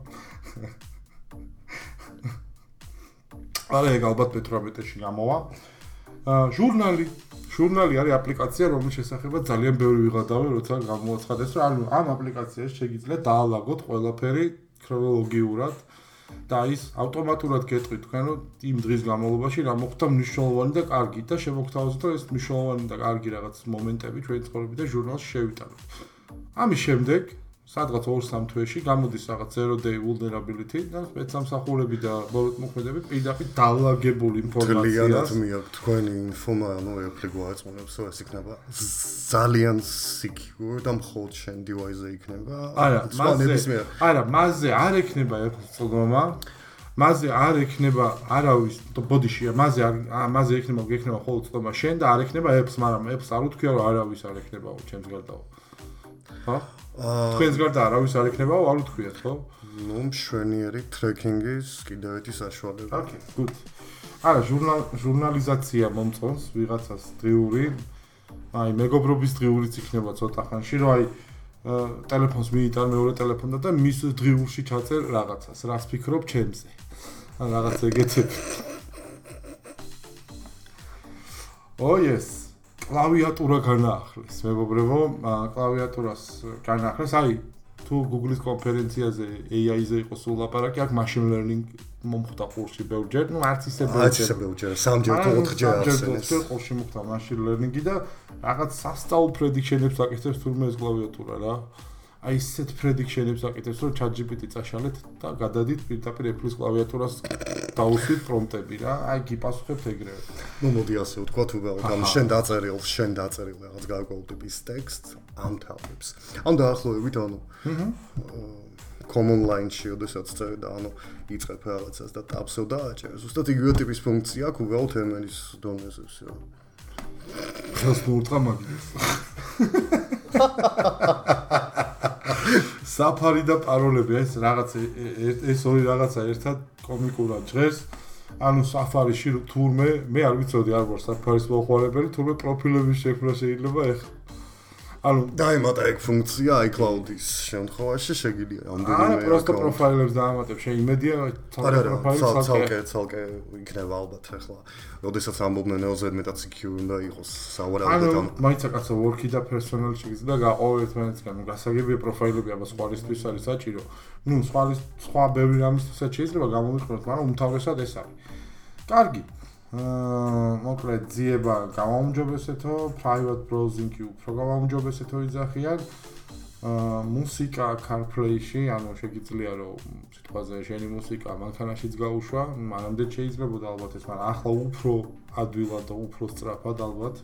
არა, ეგ ალბათ მეთვრამეტეში გამოვა. ჟურნალი ჟურნალი არის აპლიკაცია, რომლის შესახებაც ძალიან ბევრი ვიღადავე, როცა გამოაცხადეს, რომ ანუ ამ აპლიკაციაში შეგიძლია დაალაგოთ ყველაფერი ქრონოლოგიურად და ის ავტომატურად გეტყვით თქვენ, რომ იმ დღის განმავლობაში რა მოხდა მნიშვნელოვანი და კარგი და შემოგთავაზოთ, რომ ეს მნიშვნელოვანი და კარგი რაღაც მომენტები ჩვენი ცხოვრებიდან ჟურნალში შევიტანოთ. ამის შემდეგ სადღაც ორ სამ თვეში გამოდის რაღაც zero day vulnerability და სპეცსამსახურები და ბოროტმოქმედები პირდაპირ დაალაგებულ ინფორმაციას ძალიან მიაქვს თქვენი ინფო, ანუ ეფლი გვაწყობებს, რომ ეს იქნება ძალიან secure და მხოლოდ შენ device-ზე იქნება. არა, მასზე არა, მასზე არ ექნება ეფლმა, მასზე არ ექნება არავის ბოდიში, მასზე არ მასზე ექნება გექნება მხოლოდ წომა შენ და არ ექნება ეფს, მაგრამ ეფს არ უთქვია რომ არავის არ ექნებაო ჩემს გარდაო. ხო? თქვენს გარდა არავის არ ექნებაო, არ უთქვიათ, ხო? ნუ მშვენიერი ტრეკინგის კიდევ ერთი საშუალება. ოკეი, გუდ. არა, ჟურნალ ჟურნალიზაცია მომწონს ვიღაცას დღიური. აი, მეგობრობის დღიურიც იქნება ცოტა ხანში, რომ აი ტელეფონს მიიტან მეორე ტელეფონთან და მის დღიურში ჩაწერ რაღაცას, რას ფიქრობ ჩემზე. ან რაღაც ეგეთები. Oh yes. კლავიატურა განაახლეს, მეგობრებო, კლავიატურას განაახლეს. აი, თუ Google-ის კონფერენციაზე A I-ზე იყო სულ ლაპარაკი, აქ machine learning მომხდა ყურში ბევრჯერ, ну არც ისე ბევრჯერ. არც ისე ბევრჯერ, სამჯერ თუ ოთხჯერ ახსენეს. ყურში მომხდა machine learning-ი და რაღაც სასწაულ prediction-ებს აკეთებს თურმე ეს კლავიატურა რა. აი ისეთ prediction-ებს აკეთებს, რომ ChatGPT წაშალეთ და გადადით პირდაპირ Apple-ის კლავიატურას დაუსვით პრომპტები რა. აი გიპასუხებთ ეგრევე. ნუ მოდი ასე ვთქვა, თუ ამ შენ დაწერილ, შენ დაწერილ რაღაც გარკვეულ ტექსტს ამ თავებს. ამ დაახლოებით ანუ common line-ში ოდესაც წერე და ანუ იწყებ რაღაცას და ტაბსო დააჭერე. ზუსტად იგივე ტიპის ფუნქცია აქვს უბრალოდ ემელის დონეზე всё. ხელს მოურტყა მაგის. საფარი და პაროლები ეს რაღაც ეს ორი რაღაცა ერთად კომიკურად ჟღერს. ანუ საფარიში თურმე მე არ ვიცოდი არ ვარ საფარის მოხმარებელი, თურმე პროფილების შექმნა შეიძლება ეხლა. ანუ დაემატა ეგ ფუნქცია iCloud-ის შემთხვევაში შეგიძლია ამდენიმე აა პროსტო პროფაილებს დაამატებ შენ იმედია პროფაილს ცალკე ცალკე იქნება ალბათ ახლა როდესაც ამბობდნენ ნეოზე მეტად secure უნდა იყოს სავარაუდოდ ანუ მაინც აკაცო work-ი და personal შეიძლება გაყოვო ერთმანეთისგან გასაგებია პროფაილები აბა სხვა რისთვის არის საჭირო ნუ სხვა სხვა ბევრი რამისთვისაც შეიძლება გამოვიყენოთ მაგრამ უმთავრესად ეს არის კარგი აა მოკლედ ძიება გამაუმჯობესეთო private browsing-ი უფრო გამაუმჯობესეთო იძახიან აა მუსიკა CarPlay-ში ანუ შეგიძლია რომ სიტყვაზე შენი მუსიკა მანქანაშიც გაუშვა მანამდე შეიძლებოდა ალბათ ეს მაგრამ ახლა უფრო ადვილად და უფრო სწრაფად ალბათ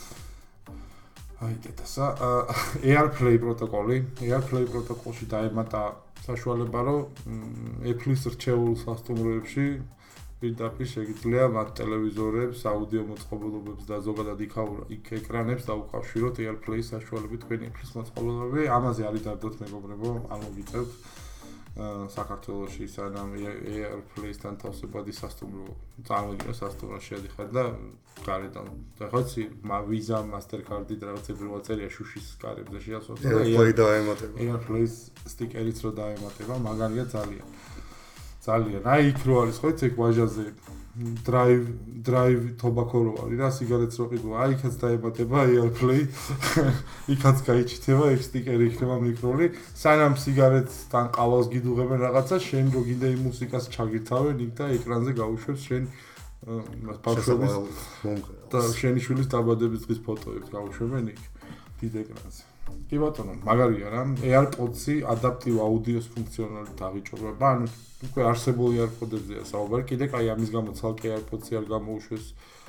აი კეთასა AirPlay პროტოკოლი AirPlay პროტოკოლში დაემატა საშუალება რომ Apple-ის რჩეულ სასტუმროებში პირდაპირ შეგიძლია მათ ტელევიზორებს, აუდიო მოწყობილობებს და ზოგადად იქ ეკრანებს დაუკავშიროთ AirPlay-ის საშუალებით თქვენი Apple-ის მოწყობილობები. ამაზე არის დარდოთ მეგობრებო, არ მოგიწევთ. საქართველოში სანამ AirPlay-სთან თავსებადი სასტუმრო წარმოგიდგენთ სასტუმროში შედიხარ და გარედან ხოცი Visa, Mastercard-ი და რაღაცები რო წერია შუშის კარებზე შეასვათ და AirPlay დაემატება. AirPlay-ის სტიკერიც რო დაემატება, მაგარია ძალიან. ძალიან. აი იქ რო არის ხო ეგ ვაჟაზე drive drive tobacco რო არის რა სიგარეტს რო ყიდვა აი იქაც დაემატება AirPlay იქაც გაიჩნდება ეგ სტიკერი იქნება მიკროლი სანამ სიგარეტსთან ყავას გიდუღებენ რაღაცა შენ რო გინდა იმ მუსიკას ჩაგირთავენ იქ და ეკრანზე გაუშვებს შენ ბავშვების და შენი შვილის დაბადების დღის ფოტოებს გაუშვებენ იქ დიდ ეკრანზე კი ბატონო მაგარია რა AirPods-ი ადაპტივ აუდიოს ფუნქციონალით აღიჭურება ანუ უკვე არსებული AirPods-ებზეა საუბარი კიდე კაი ამის გამო ცალკე AirPods-ი არ გამოუშვეს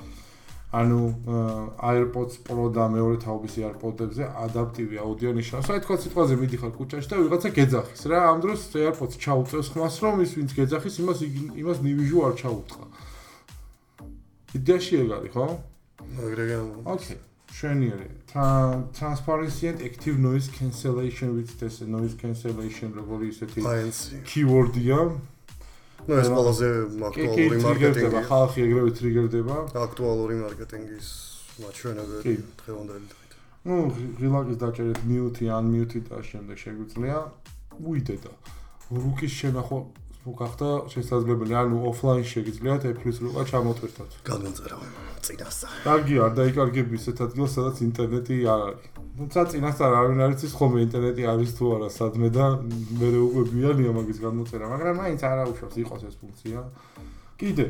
ანუ AirPods Pro და მეორე თაობის AirPods-ებზე ადაპტივი აუდიო ნიშნავს აი თქვა სიტყვაზე მიდიხარ კუჭაში და ვიღაცა გეძახის რა ამ დროს AirPods ჩაუწევს ხმას რომ ის ვინც გეძახის იმას იმას ნივიჟუ არ ჩაუწყა იდეაში ეგ არის ხო აგრეგა ოკეი შენიერი transparency and active noise cancellation with this noise cancellation როგორი ისეთი keyword-ია ნუ ეს ყველაზე აქტუალური მარკეტინგი ხალხი ეგრევე ტრიგერდება აქტუალური მარკეტინგის მაჩვენებელი დღევანდელი დღით ნუ ღილაკის დაჭერეთ mute unmute და შემდეგ შეგვიძლია უიდე და რუკის შენახვა გახდა შესაძლებელი ანუ offline შეგიძლიათ Apple-ის რუკა ჩამოტვირთოთ განმეწერავ წინასწარ კარგი არ დაიკარგები ისეთ ადგილს სადაც ინტერნეტი არ არის თუმცა წინასწარ არ ვინ არის ის ხოლმე ინტერნეტი არის თუ არა სადმე და მე უკვე გვიანია მაგის განმოწერა მაგრამ მაინც არ აუშვებს იყოს ეს ფუნქცია კიდე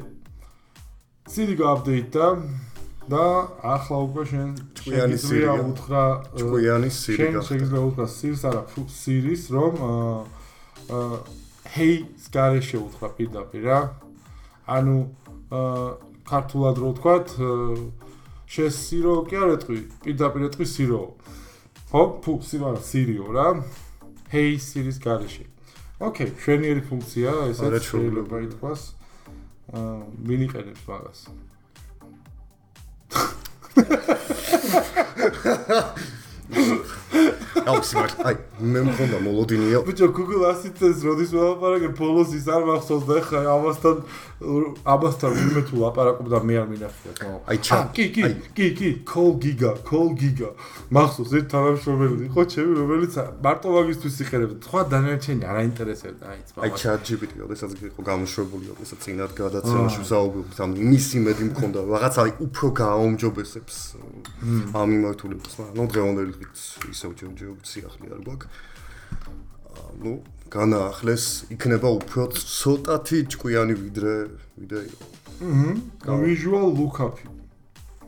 Siri გააპდეიტდა და ახლა უკვე შენ შეგიძლია უთხრა ჭკვიანი Siri შენ შეგიძლია უთხრა Siri-ს არა Siri-ს რომ აა hey გარეშე უთხრა პირდაპირ რა ანუ ქართულად რო ვთქვათ შესირო კი არ ეტყვი პირდაპირ ეტყვი სირო ხო ფუ სირო არა სირიო რა hey Siri-ს გარეშე ოკეი შვენიერი ფუნქცია ესეც შეიძლება ითქვას მინიყენებს მაგას აუ სიმართლე აი მე მქონდა მოლოდინია ბიჭო Google Assistant-ს როდის ვლაპარაკე ბოლოს ის არ მახსოვს და ხა ამასთან ამასთან ვინმე თუ ლაპარაკობდა მე არ მინახია თქო აი ჩა კი კი კი კი Call Giga Call Giga მახსოვს ერთ თანამშრომელი იყო ჩემი რომელიც მარტო მაგისთვის იყერებდა სხვა დანარჩენი არ აინტერესებდა აი აი ChatGPT როდესაც იყო გამოშვებული როდესაც წინათ გადაცემაში ვსაუბრობთ ამ იმის იმედი მქონდა რაღაც აი უფრო გააუმჯობესებს ამ მიმართულებას მაგრამ ნუ დღევანდელი დღით ისევ ჯერჯერობით ახლი არ გვაქვს. ნუ განაახლეს იქნება უფრო ცოტათი ჭკვიანი ვიდრე ვიდრე იყო. აჰა. Visual lookup.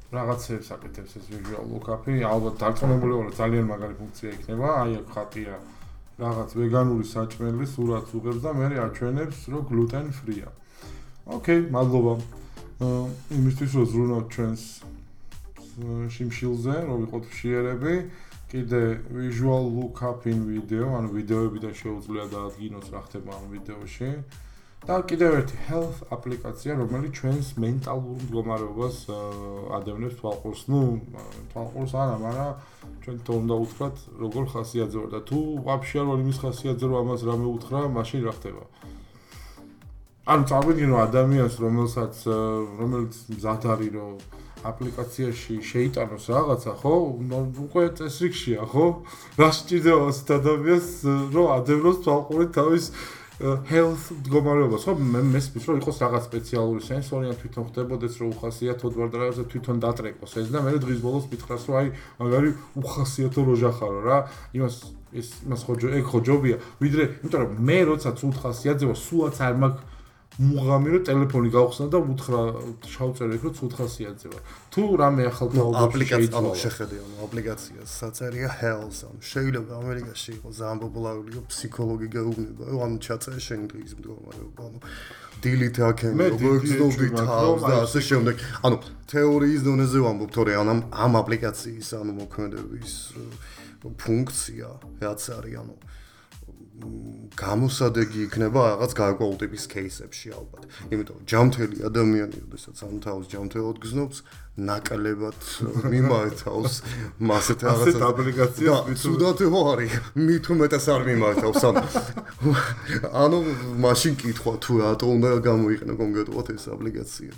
რაღაცებს აკეთებს ეს visual lookup-ი, ალბათ დარწმუნებული ვარ, ძალიან მაგარი ფუნქცია იქნება, აი აქ ხატია რაღაც ვეგანური საჭმელი სურათს უღებს და მე აჩვენებს, რომ gluten free-ა. ოკეი, მადლობა. იმისთვის რომ ზრუნავთ ჩვენს შიმშილზე, რომ ვიყოთ მშიერები, კიდე visual lookup in video, ანუ ვიდეოებიდან შეუძლია დაადგინოს რა ხდება ამ ვიდეოში. და კიდევ ერთი health აპლიკაცია, რომელიც ჩვენს მენტალურ მდგომარეობას ადევნებს თვალყურს. ნუ თვალყურს არა, მაგრამ ჩვენ თვითონ უნდა უთხრათ, როგორ ხასიათდება და თუ ვაფშე არ ვარ იმის ხასიათზე, რომ ამას რამე უთხრა, მაშინ რა ხდება? ანუ წავიდგინო ადამიანს, რომელსაც რომელიც მზად არის, რომ აპლიკაციაში შეიტანოს რაღაცა, ხო? უკვე წესრიგშია, ხო? რა სჭირდება ასეთ ადამიანს, რომ ადევნოს თვალყურით თავის health მდგომარეობას, ხო? მე მესმის, რომ იყოს რაღაც სპეციალური სენსორი, ან თვითონ ხდებოდეს, რომ უხასიათოდ ვარ და რაღაცა თვითონ დატრეკოს ეს და მე დღის ბოლოს მითხრას, რომ აი, მაგარი უხასიათო როჟა ხარო რა. იმას ეს იმას ხო ეგ ხო ჯობია, ვიდრე, იმიტომ რომ მე როცა ცუდ ხასიათზე ვარ, სულაც არ მაქვს მუღამი რომ ტელეფონი გავხსნა და უთხრა შავწერე იქ რომ ცუდ ხასიათზე ვარ. თუ რამე ახალ თაობაში შეიძლება შეხედე, ანუ აპლიკაციას საწერია health, ანუ შეიძლება ამერიკაში იყოს ძალიან პოპულარული ფსიქოლოგი გაუგნება, ანუ ჩაწერე შენი დღის მდგომარეობა, ანუ delete account, overload tabs და ასე შემდეგ. ანუ თეორიის დონეზე ვამბობ, თორე ამ ამ აპლიკაციის ანუ მოქმედების ფუნქცია რაც არის, ანუ გამოსადეგი იქნება რაღაც გარკვეულ ტიპის кейსებში ალბათ. იმიტომ ჯამთელი ადამიანი, როდესაც ამ თავს ჯამთელად გზნობს, ნაკლებად მიმართავს მასეთ რაღაცას. ასეთ აპლიკაციას თუდად ვარი, მით უმეტეს არ მიმართავს. ანუ მაშინ კითხვა თუ რატო უნდა გამოიყენო კონკრეტულად ეს აპლიკაცია.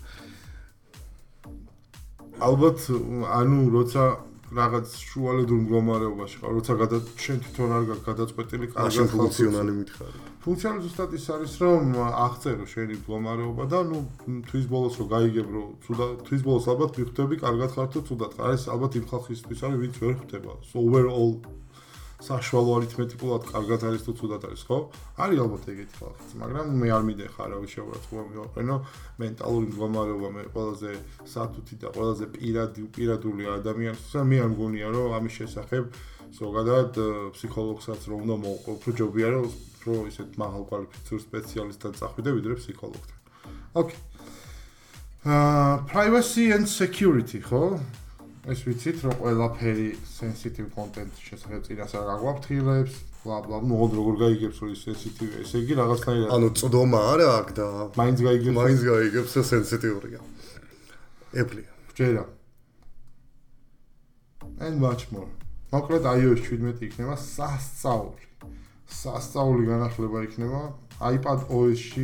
ალბათ, ანუ როცა რაღაც შუალედურ მდგომარეობაში ხარ, როცა გადა შენ თვითონ არ გაქვს გადაწყვეტილი კარგად ფუნქციონალი მითხარი. ფუნქციონალი ზუსტად ის არის, რომ აღწერო შენი მდგომარეობა და ნუ თვის ბოლოს რო გაიგებ, რომ თუდა თვის ბოლოს ალბათ მიხვდები კარგად ხარ თუ თუდად ხარ. ეს ალბათ იმ ხალხისთვის არის, ვინც ვერ ხვდება. So overall საშუალო არითმეტიკულად კარგად არის თუ თუდად არის, ხო? არის ალბათ ეგეთი ხალხიც, მაგრამ მე არ მიდეხარ, რა ვიცი, შეურაცხყოფა მივაყენო მენტალური მდგომარეობა მე ყველაზე სათუთი და ყველაზე პირადი პირადული ადამიანს და მე არ მგონია, რომ ამის შესახებ ზოგადად ფსიქოლოგსაც რომ უნდა მოვყო, უფრო ჯობია რომ უფრო ისეთ მაღალ კვალიფიცირებულ სპეციალისტთან წახვიდე ვიდრე ფსიქოლოგთან. ოკეი. აა privacy and security, ხო? ეს ვიცით, რომ ყველაფერი sensitive content შესახებ წინასწარ გაგვაფრთხილებს, bla bla, ნუ როგორ გაიგებს რომ ის sensitive, ესე იგი რაღაცნაირად. ანუ წდომა არა აქ და მაინც გაიგებს, მაინც გაიგებს რომ sensitive-ია. Apple. ჯერა. And much more. მოკლედ iOS seventeen იქნება სასწაული. სასწაული განახლება იქნება iPad O S-ში.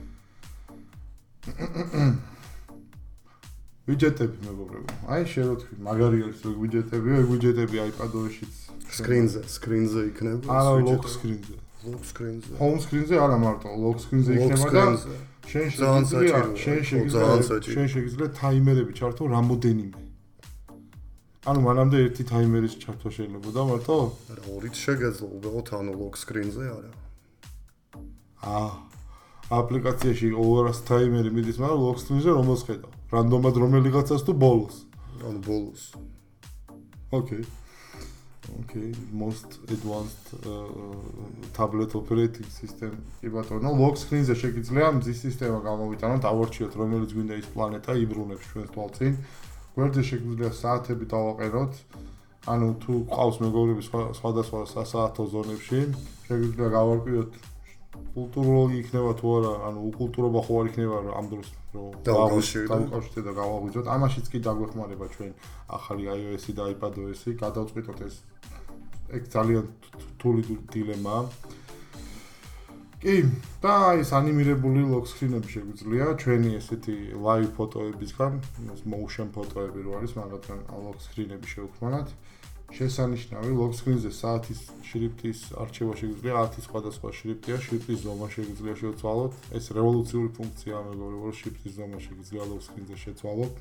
ვიჯეტები მეგობრებო. აი შენ რო თქვი, მაგარი არის რო ვიჯეტები, ეგ ვიჯეტები iPad O S-შიც. Screen-ზე, screen-ზე იქნება. არა, lock screen-ზე. Lock screen-ზე. Home screen-ზე არა მარტო, lock screen-ზე იქნება და შენ შეგიძლია, შენ შეგიძლია, შენ შეგიძლია ტაიმერები ჩართო რამოდენიმე. ანუ მანამდე ერთი ტაიმერის ჩართვა შეიძლება და მარტო? არა, ორიც შეგეძლო, უბრალოდ ანუ lock screen-ზე არა. აა აპლიკაციაში ორას ტაიმერი მიდის, მაგრამ lock screen-ზე რომელს ხედავ? რანდომად რომელიღაცას თუ ბოლოს? ანუ ბოლოს. Okay. Okay, most advanced uh, tablet operating system. კი ბატონო, lock screen-ზე შეგიძლია მზის სისტემა გამოვიტანოთ, ავორჩიოთ რომელიც გვინდა ის პლანეტა იბრუნებს ჩვენს თვალწინ. გვერდზე შეგიძლია საათები დავაყენოთ. ანუ თუ ყავს მეგობრები სხვადასხვა სასაათო ზონებში, შეგიძლია გავარკვიოთ კულტურული იქნება თუ არა, ანუ უკულტურობა ხო არ იქნება ამ დროს რომ დავკავშირდეთ და გავაღვიძოთ. ამაშიც კი დაგვეხმარება ჩვენ ახალი iOS-ი და iPad O S-ი, გადავწყვიტოთ ეს ეგ ძალიან რთული დილემაა. კი, და ეს ანიმირებული lock screen-ები შეგვიძლია ჩვენი ესეთი live ფოტოებისგან, ეს motion ფოტოები რო არის, მაგათგან lock screen-ები შევქმნათ. შესანიშნავი lock screen-ზე საათის შრიფტის არჩევა შეგვიძლია, ათი სხვადასხვა შრიფტია, შრიფტის ზომა შეგვიძლია შევცვალოთ. ეს რევოლუციური ფუნქციაა, მეგობრებო, შრიფტის ზომა შეგვიძლია lock screen-ზე შეცვალოთ.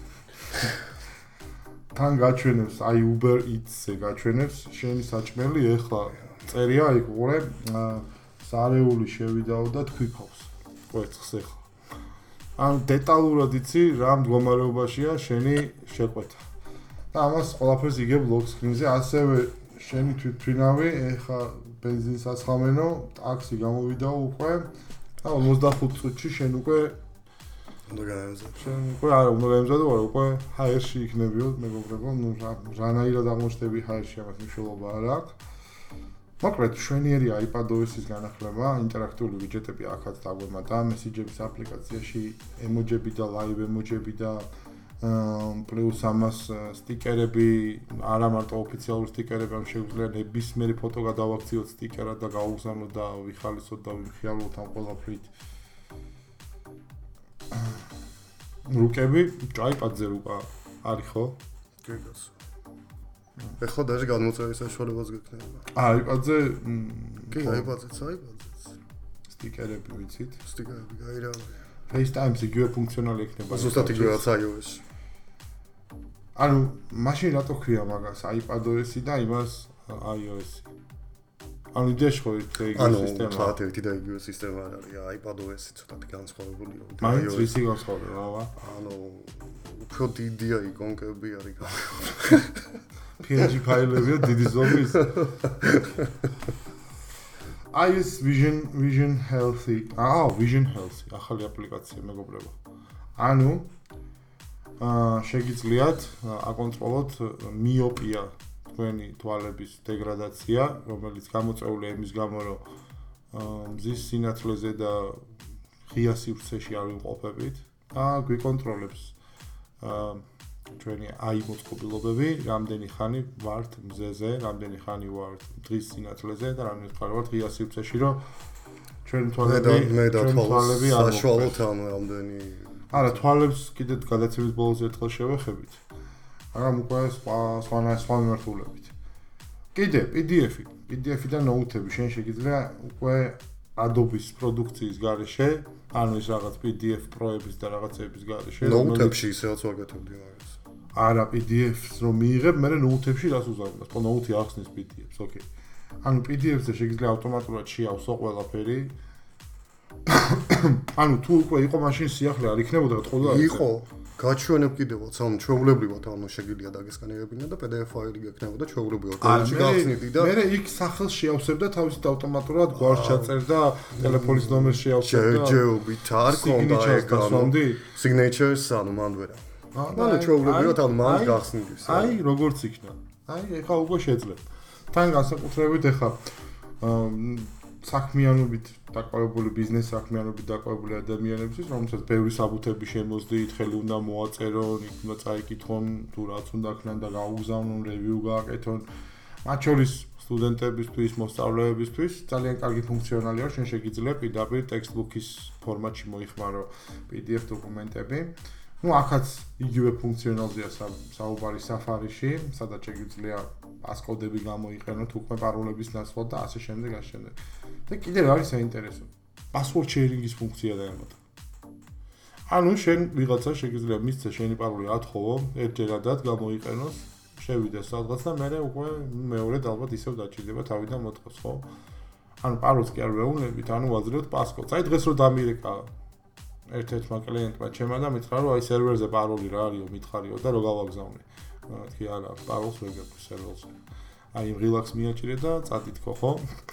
თან გაჩვენებს, აი Uber Eats-ზე გაჩვენებს შენი საჭმელი, ეხლა წერია იქ ყურე, სარეული შევიდაო და თქვი ქავს. კვერცხს ეხლა. ანუ დეტალურად იცი რა მდგომარეობაშია შენი შეყვეთა. და ამას ყველაფერს იგებ lock screen-ზე, ასევე შენი თვითმფრინავი ეხა ბენზინს ასხამენო, ტაქსი გამოვიდა უკვე და ორმოცდახუთ წუთში შენ უკვე უნდა გაემზადო. შენ უკვე არა უნდა გაემზადო, არა უკვე ჰაერში იქნებიო, მეგობრებო, ნუ რანაირად აღმოჩნდები ჰაერში ამას მნიშვნელობა არ აქვს. მოკლედ, შვენიერი iPadOS-ის განახლება, ინტერაქტიული ვიჯეტები აქაც დაგვემატა, მესიჯების აპლიკაციაში ემოჯები და ლაივ ემოჯები და პლუს ამას სტიკერები, არა მარტო ოფიციალური სტიკერები, ამ შეგვიძლია ნებისმიერი ფოტო გადავაქციოთ სტიკერად და გავუგზავნოთ და ვიხალისოთ და ვიხიალოთ ამ ყველაფრით. რუკები, iPad-ზე რუკა არის ხო? გიგას. ეხლა даже გადმოწერის საშუალებაც გექნება. აა, iPad-ზე კი, iPad-ზეც, iPad-ზეც. სტიკერები ვიცით? სტიკერები გაირავე. FaceTime-ს იგივე ფუნქციონალი იქნება. ზუსტად იგივეა iOS-ში. ანუ მაშინ რატო ქვია მაგას iPadOS-ი და იმას iOS-ი? ანუ იდეაში ხო იგივე სისტემა. ანუ თვათ ერთი და იგივე სისტემა არ არის, iPadOS-ი ცოტათი განსხვავებულია. მაინც რისი განსხვავდება, აბა? ანუ უფრო დიდია იკონკები არის. პი εν ჯი ფაილებია დიდი ზომის. iOS Vision Vision Healthy. აა, Vision Healthy, ახალი აპლიკაცია მეგობრებო. ანუ აა შეგიძლიათ აკონტროლოთ მიოპია, თქვენი თვალების დეგრადაცია, რომელიც გამოწვეულია იმის გამო, რომ მზის სინათლეზე და ღია სივრცეში არ ვიმყოფებით და გვიკონტროლებს აა ჩვენი აი მოწყობილობები, რამდენი ხანი ვართ მზეზე, რამდენი ხანი ვართ დღის სინათლეზე და რამდენი ხანი ვართ ღია სივრცეში, რომ ჩვენი თვალები ჩვენი თვალები არ საშუალოდ ანუ რამდენი არა, თვალებს კიდე გადაცემის ბოლოს ერთხელ შევეხებით. მაგრამ უკვე სხვა სხვა სხვა მიმართულებით. კიდე პი დი ეფი, პი დი ეფი და ნოუთები შენ შეგიძლია უკვე Adobe-ის პროდუქციის გარეშე, ანუ ის რაღაც პი დი ეფ პროების და რაღაცების გარეშე. ნოუთებში ისევაც ვაკეთებდი მაგას. არა, პი დი ეფს რომ მიიღებ, მე ნოუთებში რას უზარმაზ? ხო, ნოუთი ახსნის პი დი ეფს, ოკეი. ანუ პი დი ეფზე შეგიძლია ავტომატურად შეავსო ყველაფერი. ანუ თუ უკვე იყო მაშინ სიახლე არ იქნებოდა თქო იყო გაჩვენებ კიდევაც ამ ჩვეულებრივად ანუ შეგიძლია დაგესკანირებინა და პი დი ეფ ფაილი გექნებოდა ჩვეულებრივად ტელეფონში გახსნიდი და მე იქ სახელს შეავსებდა თავისით ავტომატურად გვარს ჩაწერდა ტელეფონის ნომერს შეავსებდა ჯეჯეობით არ ქონდა ეგ ანუ signatures ანუ მანდ ვერა ანუ ჩვეულებრივად ანუ მანდ გახსნიდი აი როგორც იქნა აი ეხა უკვე შეძლებ თან განსაკუთრებით ეხა საქმიანობით დაკავებული ბიზნეს საქმიანობით დაკავებული ადამიანებისთვის, რომელსაც ბევრი საბუთები შემოძდით, ხელი უნდა მოაწერონ, იქ უნდა წაიკითხონ, თუ რაც უნდა ქნან და გაუგზავნონ, რევიუ გააკეთონ. მათ შორის სტუდენტებისთვის, მოსწავლეებისთვის ძალიან კარგი ფუნქციონალია, შენ შეგიძლია პირდაპირ ტექსტბუქის ფორმატში მოიხმარო პი დი ეფ დოკუმენტები. ну ახაც იგივე ფუნქციონალზეა საუბარი Safari-ში, სადაც შეგიძლია პასკოდები გამოიყენოთ, უკვე პაროლების ნაცვლად და ასე შემდეგ, ასე შემდეგ. და კიდე რა არის საინტერესო? password sharing-ის ფუნქცია დაემატა. ანუ შენ ვიღაცა შეგიძლია მისცე შენი პაროლი ათხოვო, ერთჯერადად გამოიყენოს, შევიდეს სადღაც და მე უკვე მეორედ ალბათ ისევ დაჭირდება თავიდან მოთხოვს, ხო? ანუ პაროლს კი არ ვეუბნებით, ანუ ვაძლევთ პასკოდს. აი დღეს რო დამირეკა ერთ-ერთმა კლიენტმა ჩემმა და მითხრა რომ აი სერვერზე პაროლი რა არისო, მითხარიო და რო გავაგზავნე. თქვი არა, პაროლს ვერ გაქვს სერვერზე. აი რილაქს მიაჭირე და წადითქო, ხო?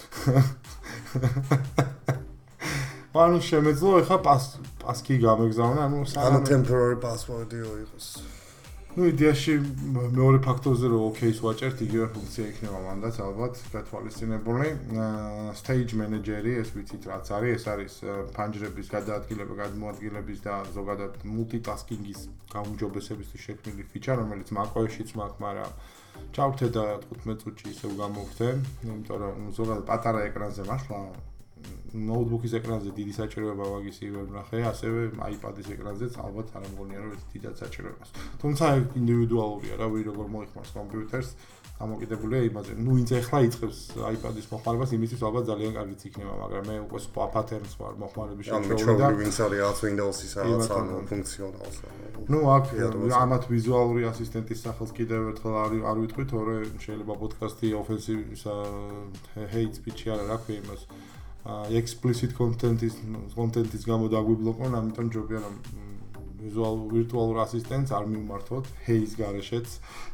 ანუ შემეძლო ეხა პასკი გამეგზავნა, ანუ ანუ temporary password-იო იყოს. ну იდეაში მეორე ფაქტორზე რომ OK-ს ვაჭერთ, იგივე ფუნქცია იქნება მანდაც ალბათ გათვალისწინებული. stage manager-ი, ეს ვიცით რაც არის, ეს არის ფანჯრების გადაადგილება, გადმოადგილების და ზოგადად multitasking-ის გაუმჯობესებისთვის შექმნილი ფიჩა, რომელიც macOS-შიც მაქვს, მაგრამ ჩავრთე და თხუთმეტ წუთში ისევ გამოვხდე, იმიტომ რომ ზოგადად პატარა ეკრანზე მართლა ნოუთბუქის ეკრანზე დიდი საჭიროება ვაგისი ვერ ვნახე, ასევე iPad-ის ეკრანზეც ალბათ არ მგონია რომ დიდად საჭიროებას. თუმცა ინდივიდუალურია რა, ვინ როგორ მოიხმარს კომპიუტერს, დამოკიდებულია იმაზე. ნუ ვინც ახლა იწყებს iPad-ის მოხმარებას, იმისთვის ალბათ ძალიან კარგიც იქნება, მაგრამ მე უკვე სხვა pattern-ს ვარ მოხმარების შეჭრილი და ვინც არის რაც Windows-ის რაღაც ანუ ფუნქციონალს. ну აქ ამათ ვიზუალური ასისტენტის სახელს კიდევ ერთხელ არ არ ვიტყვი, თორე შეიძლება პოდკასტი offensive hate speech-ი არა რა ქვია იმას explicit content-ის content-ის გამო დაგვიბლოკონ, ამიტომ ჯობია რომ ვიზუალ ვირტუალურ ასისტენტს არ მიმართოთ, Haze გარეშეც.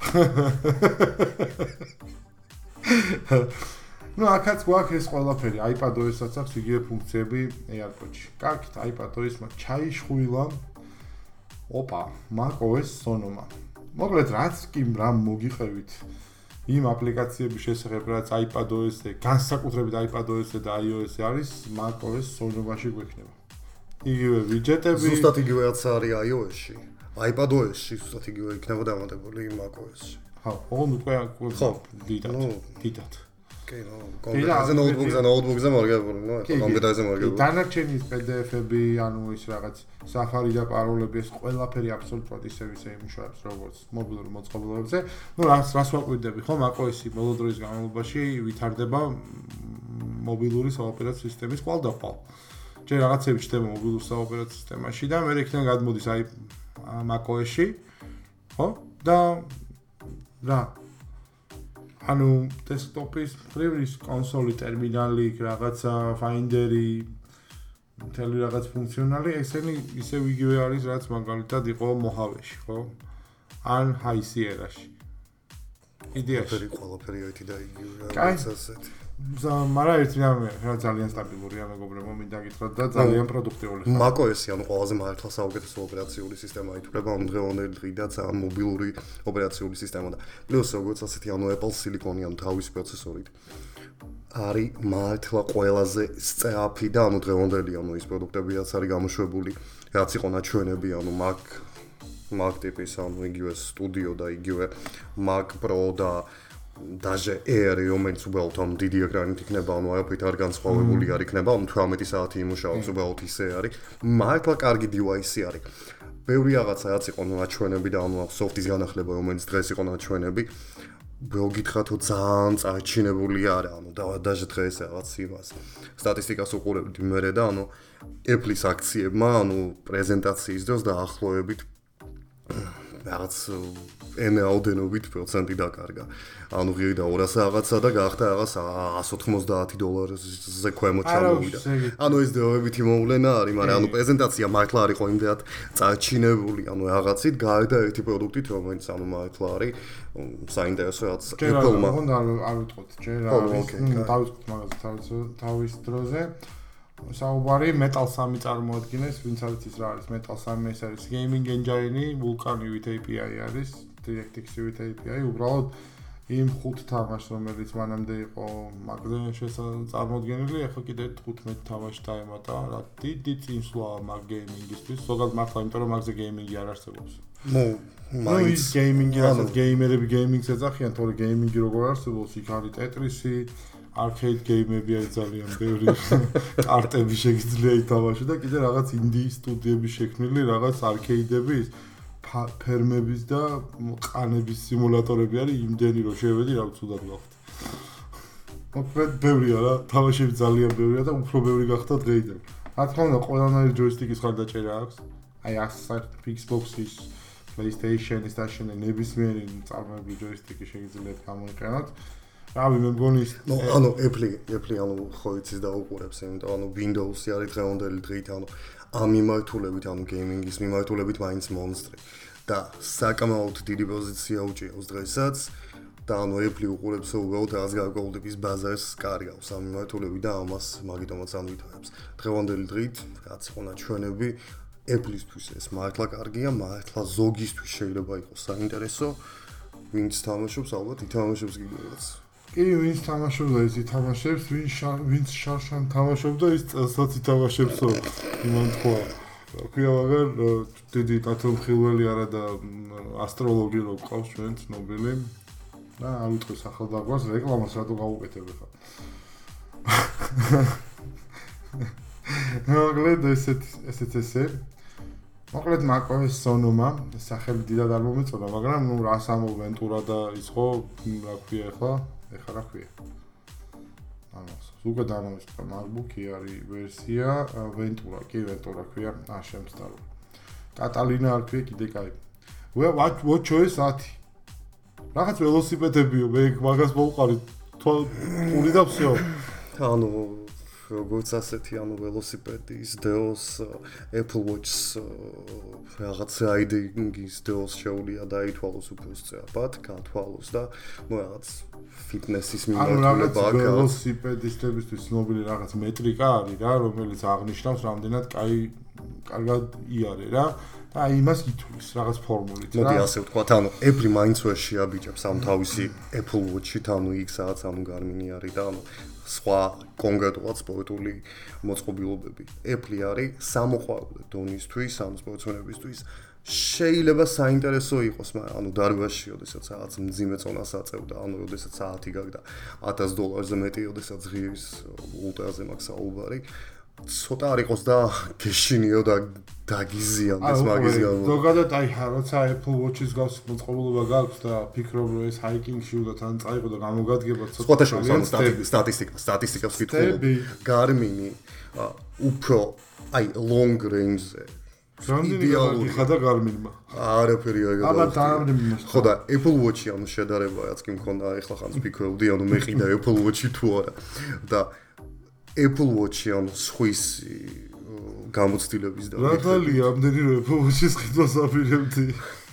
ну, აქაც გვაქვს ეს ყველაფერი, iPadOS-საც აქვს იგივე ფუნქციები AirPods-ში. კარგით, iPadOS-მა ჩაიშხვილა. ოპა, macOS Sonoma. მოკლედ, რაც კი რამ მოგიყევით იმ აპლიკაციების შესახებ, რაც iPadOS-ზე, განსაკუთრებით iPadOS-ზე და iOS-ზე არის, macOS Sonoma-ში გვექნება. იგივე ვიჯეტები. ზუსტად იგივეაც არის iOS-ში. iPadOS-ში ზუსტად იგივე იქნება დამატებული macOS-ში. ხო, ოღონდ უკვე ხო, დიდად, დიდად. კი, ნუ, კომპიუტერზე, ნოუთბუქზე, ნოუთბუქზე მორგებული, ნუ, კომპიუტერზე მორგებული. დანარჩენი პი დი ეფ-ები, ანუ ის რაღაც Safari და პაროლები, ეს ყველაფერი აბსოლუტურად ისევ ისე იმუშავებს, როგორც მობილურ მოწყობილობებზე. ნუ, რას რას ვაკვირდები, ხო, macOS-ი ბოლო დროის განმავლობაში ვითარდება მობილური საოპერაციო სისტემის კვალდაკვალ. ჯერ რაღაცები ჩდება მობილურ საოპერაციო სისტემაში და მე იქიდან გადმოდის აი macOS-ში, ხო? და რა ანუ დესკტოპის მხრივ კონსოლი, ტერმინალი, რაღაცა Finder-ი, მთელი რაღაც ფუნქციონალი, ესენი ისევ იგივე არის, რაც მაგალითად იყო Mojave-ში, ხო? ან High Sierra-ში. იდეაში ყველაფერი ერთი და იგივე არის ასეთი. მაგრამ ერთი რამე, რა ძალიან სტაბილურია, მეგობრებო, მინდა გითხრათ და ძალიან პროდუქტიული. macOS-ი ანუ ყველაზე მართლა საუკეთესო ოპერაციული სისტემა ითვლება ამ დღევანდელი დღიდან ამ მობილური ოპერაციული სისტემა და პლუს როგორც ასეთი ანუ Apple Silicon-ი ანუ თავის პროცესორით არის მართლა ყველაზე სწრაფი და ანუ დღევანდელი ანუ ის პროდუქტებიც არის გამოშვებული, რაც იყო ნაჩვენები ანუ Mac Mac ტიპის ანუ იგივე Studio და იგივე Mac Pro და даже Air, რომელიც უბრალოდ ამ დიდი ეკრანით იქნება, ანუ არაფრით არ განსხვავებული არ იქნება, ანუ თვრამეტი საათი იმუშავებს, უბრალოდ ისე არის. მართლა კარგი device-ი არის. ბევრი რაღაცა რაც იყო ნაჩვენები და ანუ soft-ის განახლება, რომელიც დღეს იყო ნაჩვენები, მოგითხრათო ძალიან წარჩინებული არა, ანუ даже დღეს რაღაც იმას. სტატისტიკას უყურებდი მერე და ანუ Apple-ის აქციებმა, ანუ პრეზენტაციის დროს დაახლოებით რაღაც ემეოდენობით პროცენტი დაკარგა. ანუ ღირი და ორასი რაღაცა და გახდა რაღაც εκατს ოთხმოცდაათი დოლარზე ქვემოთ ჩამოვიდა. ანუ ეს დროებითი მოვლენა არის, მაგრამ ანუ პრეზენტაცია მართლა არ იყო იმდენად წარჩინებული, ანუ რაღაცით გარდა ერთი პროდუქტით, რომელიც ანუ მართლა არის საინტერესო რაც Apple-მა. უნდა არ ვიტყოთ, ჯერ არის, დავიწყოთ მაგაზე თავის თავის დროზე. საუბარი Metal სამი წარმოადგენს, ვინც არის ის რა არის Metal სამი, ეს არის gaming engine-ი, Vulkan with έი პი აი არის, DirectX with έი პი აი, უბრალოდ იმ ხუთ თამაშს, რომელიც მანამდე იყო მაგზე წარმოდგენილი, ახლა კიდე თხუთმეტი თამაში დაემატა, რა დიდი წინსვლა მაგ gaming-ისთვის, ზოგადად მართლა იმიტომ რომ მაგზე gaming-ი არ არსებობს. ნუ, მაინც gaming-ი, რასაც გეიმერები gaming-ს ეძახიან, თორე gaming-ი როგორ არსებობს, იქ არის Tetris-ი, arcade game-ები არის ძალიან ბევრი, კარტები შეგიძლია ითამაშო და კიდე რაღაც indie სტუდიების შექმნილი რაღაც arcade-ების, ფერმების და ყანების სიმულატორები არის იმდენი რომ შევედი რა უცუდად გავხდი. მოკლედ ბევრია რა, თამაშები ძალიან ბევრია და უფრო ბევრი გახდა დღეიდან. რა თქმა უნდა, ყველანაირი ჯოისტიკის ხარდაჭერა აქვს. აი ასეთ Xbox-ის, PlayStation-ის და შენ ნებისმიერი წარმოებული ჯოისტიკი შეგიძლიათ გამოიყენოთ. რავი, მე მგონი ის ანუ Apple, Apple ანუ ხო იცის და უყურებს, იმიტომ ანუ Windows-ი არის დღევანდელი დღით, ანუ ამ მიმართულებით, ანუ gaming-ის მიმართულებით მაინც მონსტრი და საკმაოდ დიდი პოზიცია უჭირავს დღესაც და ანუ Apple უყურებს უბრალოდ რაღაც გარკვეულების ბაზარს კარგავს ამ მიმართულებით და ამას მაგიტომაც ამვითარებს. დღევანდელი დღით რაც იყო ნაჩვენები Apple-ისთვის ეს მართლა კარგია, მართლა ზოგისთვის შეიძლება იყოს საინტერესო, ვინც თამაშობს, ალბათ ითამაშებს კიდევაც. კი, ვინც თამაშობდა ის ითამაშებს, ვინც შარშან თამაშობდა ის წელსაც ითამაშებსო. იმან თქვა. ქვია, მაგრამ დიდი დათომხილველი არა და ასტროლოგი რო ყავს ჩვენ ცნობილი. და არ ვიტყვი სახელდაგვარს რეკლამას რატო გავუკეთებ ხა. მოკლედ ესეთ ესეთ ესე. მოკლედ macOS Sonoma, სახელი დიდად არ მომეწონა, მაგრამ ნუ რას ამო Ventura და ისო, რა ქვია ახლა? ეხლა რა ქვია? ანუ უკვე დამოიწყო MacBook-ი არის ვერსია Ventura, კი Ventura ქვია, აა შემსწავლე. Catalina არ ქვია კიდე კაი. What watchOS ათი. რაღაც ველოსიპედებიო, მე მაგას მოვყარი. თული და всё. ანუ როგორც ასეთი, ანუ ველოსიპედის, დეოს, Apple Watch-ს რაღაც riding-ის დეოს შეუძლია დაითვალოს უფრო სწრაფად, გათვალოს და ნუ რაღაც ფიტნესის მიმართულება აქვს. ანუ ველოსიპედისტებისთვის ცნობილი რაღაც მეტრიკა არის რა, რომელიც აღნიშნავს რამდენად კაი კარგად იარე რა. და იმას ითulis რაღაც ფორმულით რა. მოდი ასე ვთქვათ, ანუ Apple მაინც ვერ შეაბიჯებს ამ თავისი Apple Watch-ით, ანუ იქ სადაც ანუ Garmin-ი არის და ანუ სხვა კონკრეტულად სპორტული მოწყობილობები. Apple არის სამოყვარულე დონისთვის, ანუ სპორტსმენებისთვის. შეიძლება საინტერესო იყოს, მაგრამ ანუ დარბაზში, ოდესაც რაღაც მძიმე წონას აწევდა, ანუ ოდესაც საათი გაგდა ათას დოლარზე მეტი, ოდესაც ღირის ულტრაზე მაქვს საუბარი. ცოტა არ იყოს და გეშინიო და დაგიზიანდეს მაგის გამო. ზოგადად აი როცა Apple Watch-ის გავს მოწყობილობა გაქვს და ფიქრობ რომ ეს hiking-ში უნდა თან წაიღო და გამოგადგება ცოტა. სხვათა შორის ანუ სტატისტიკა, სტატისტიკას ვკითხულობ. Garmin-ი უფრო აი long range-ზე იდეალური ხადა Garmin-მა. არაფერი არ გადა. აბა დაამრიმ. ხო და Apple Watch-ი ანუ შედარება რაც კი მქონდა ახლა ხანს ვფიქრობდი ანუ მე ყიდა Apple Watch-ი თუ არა და Apple Watch-ი ანუ სხვის გამოცდილების და რატალია ამდენი რომ Apple Watch-ის ყიდვას აპირებდი.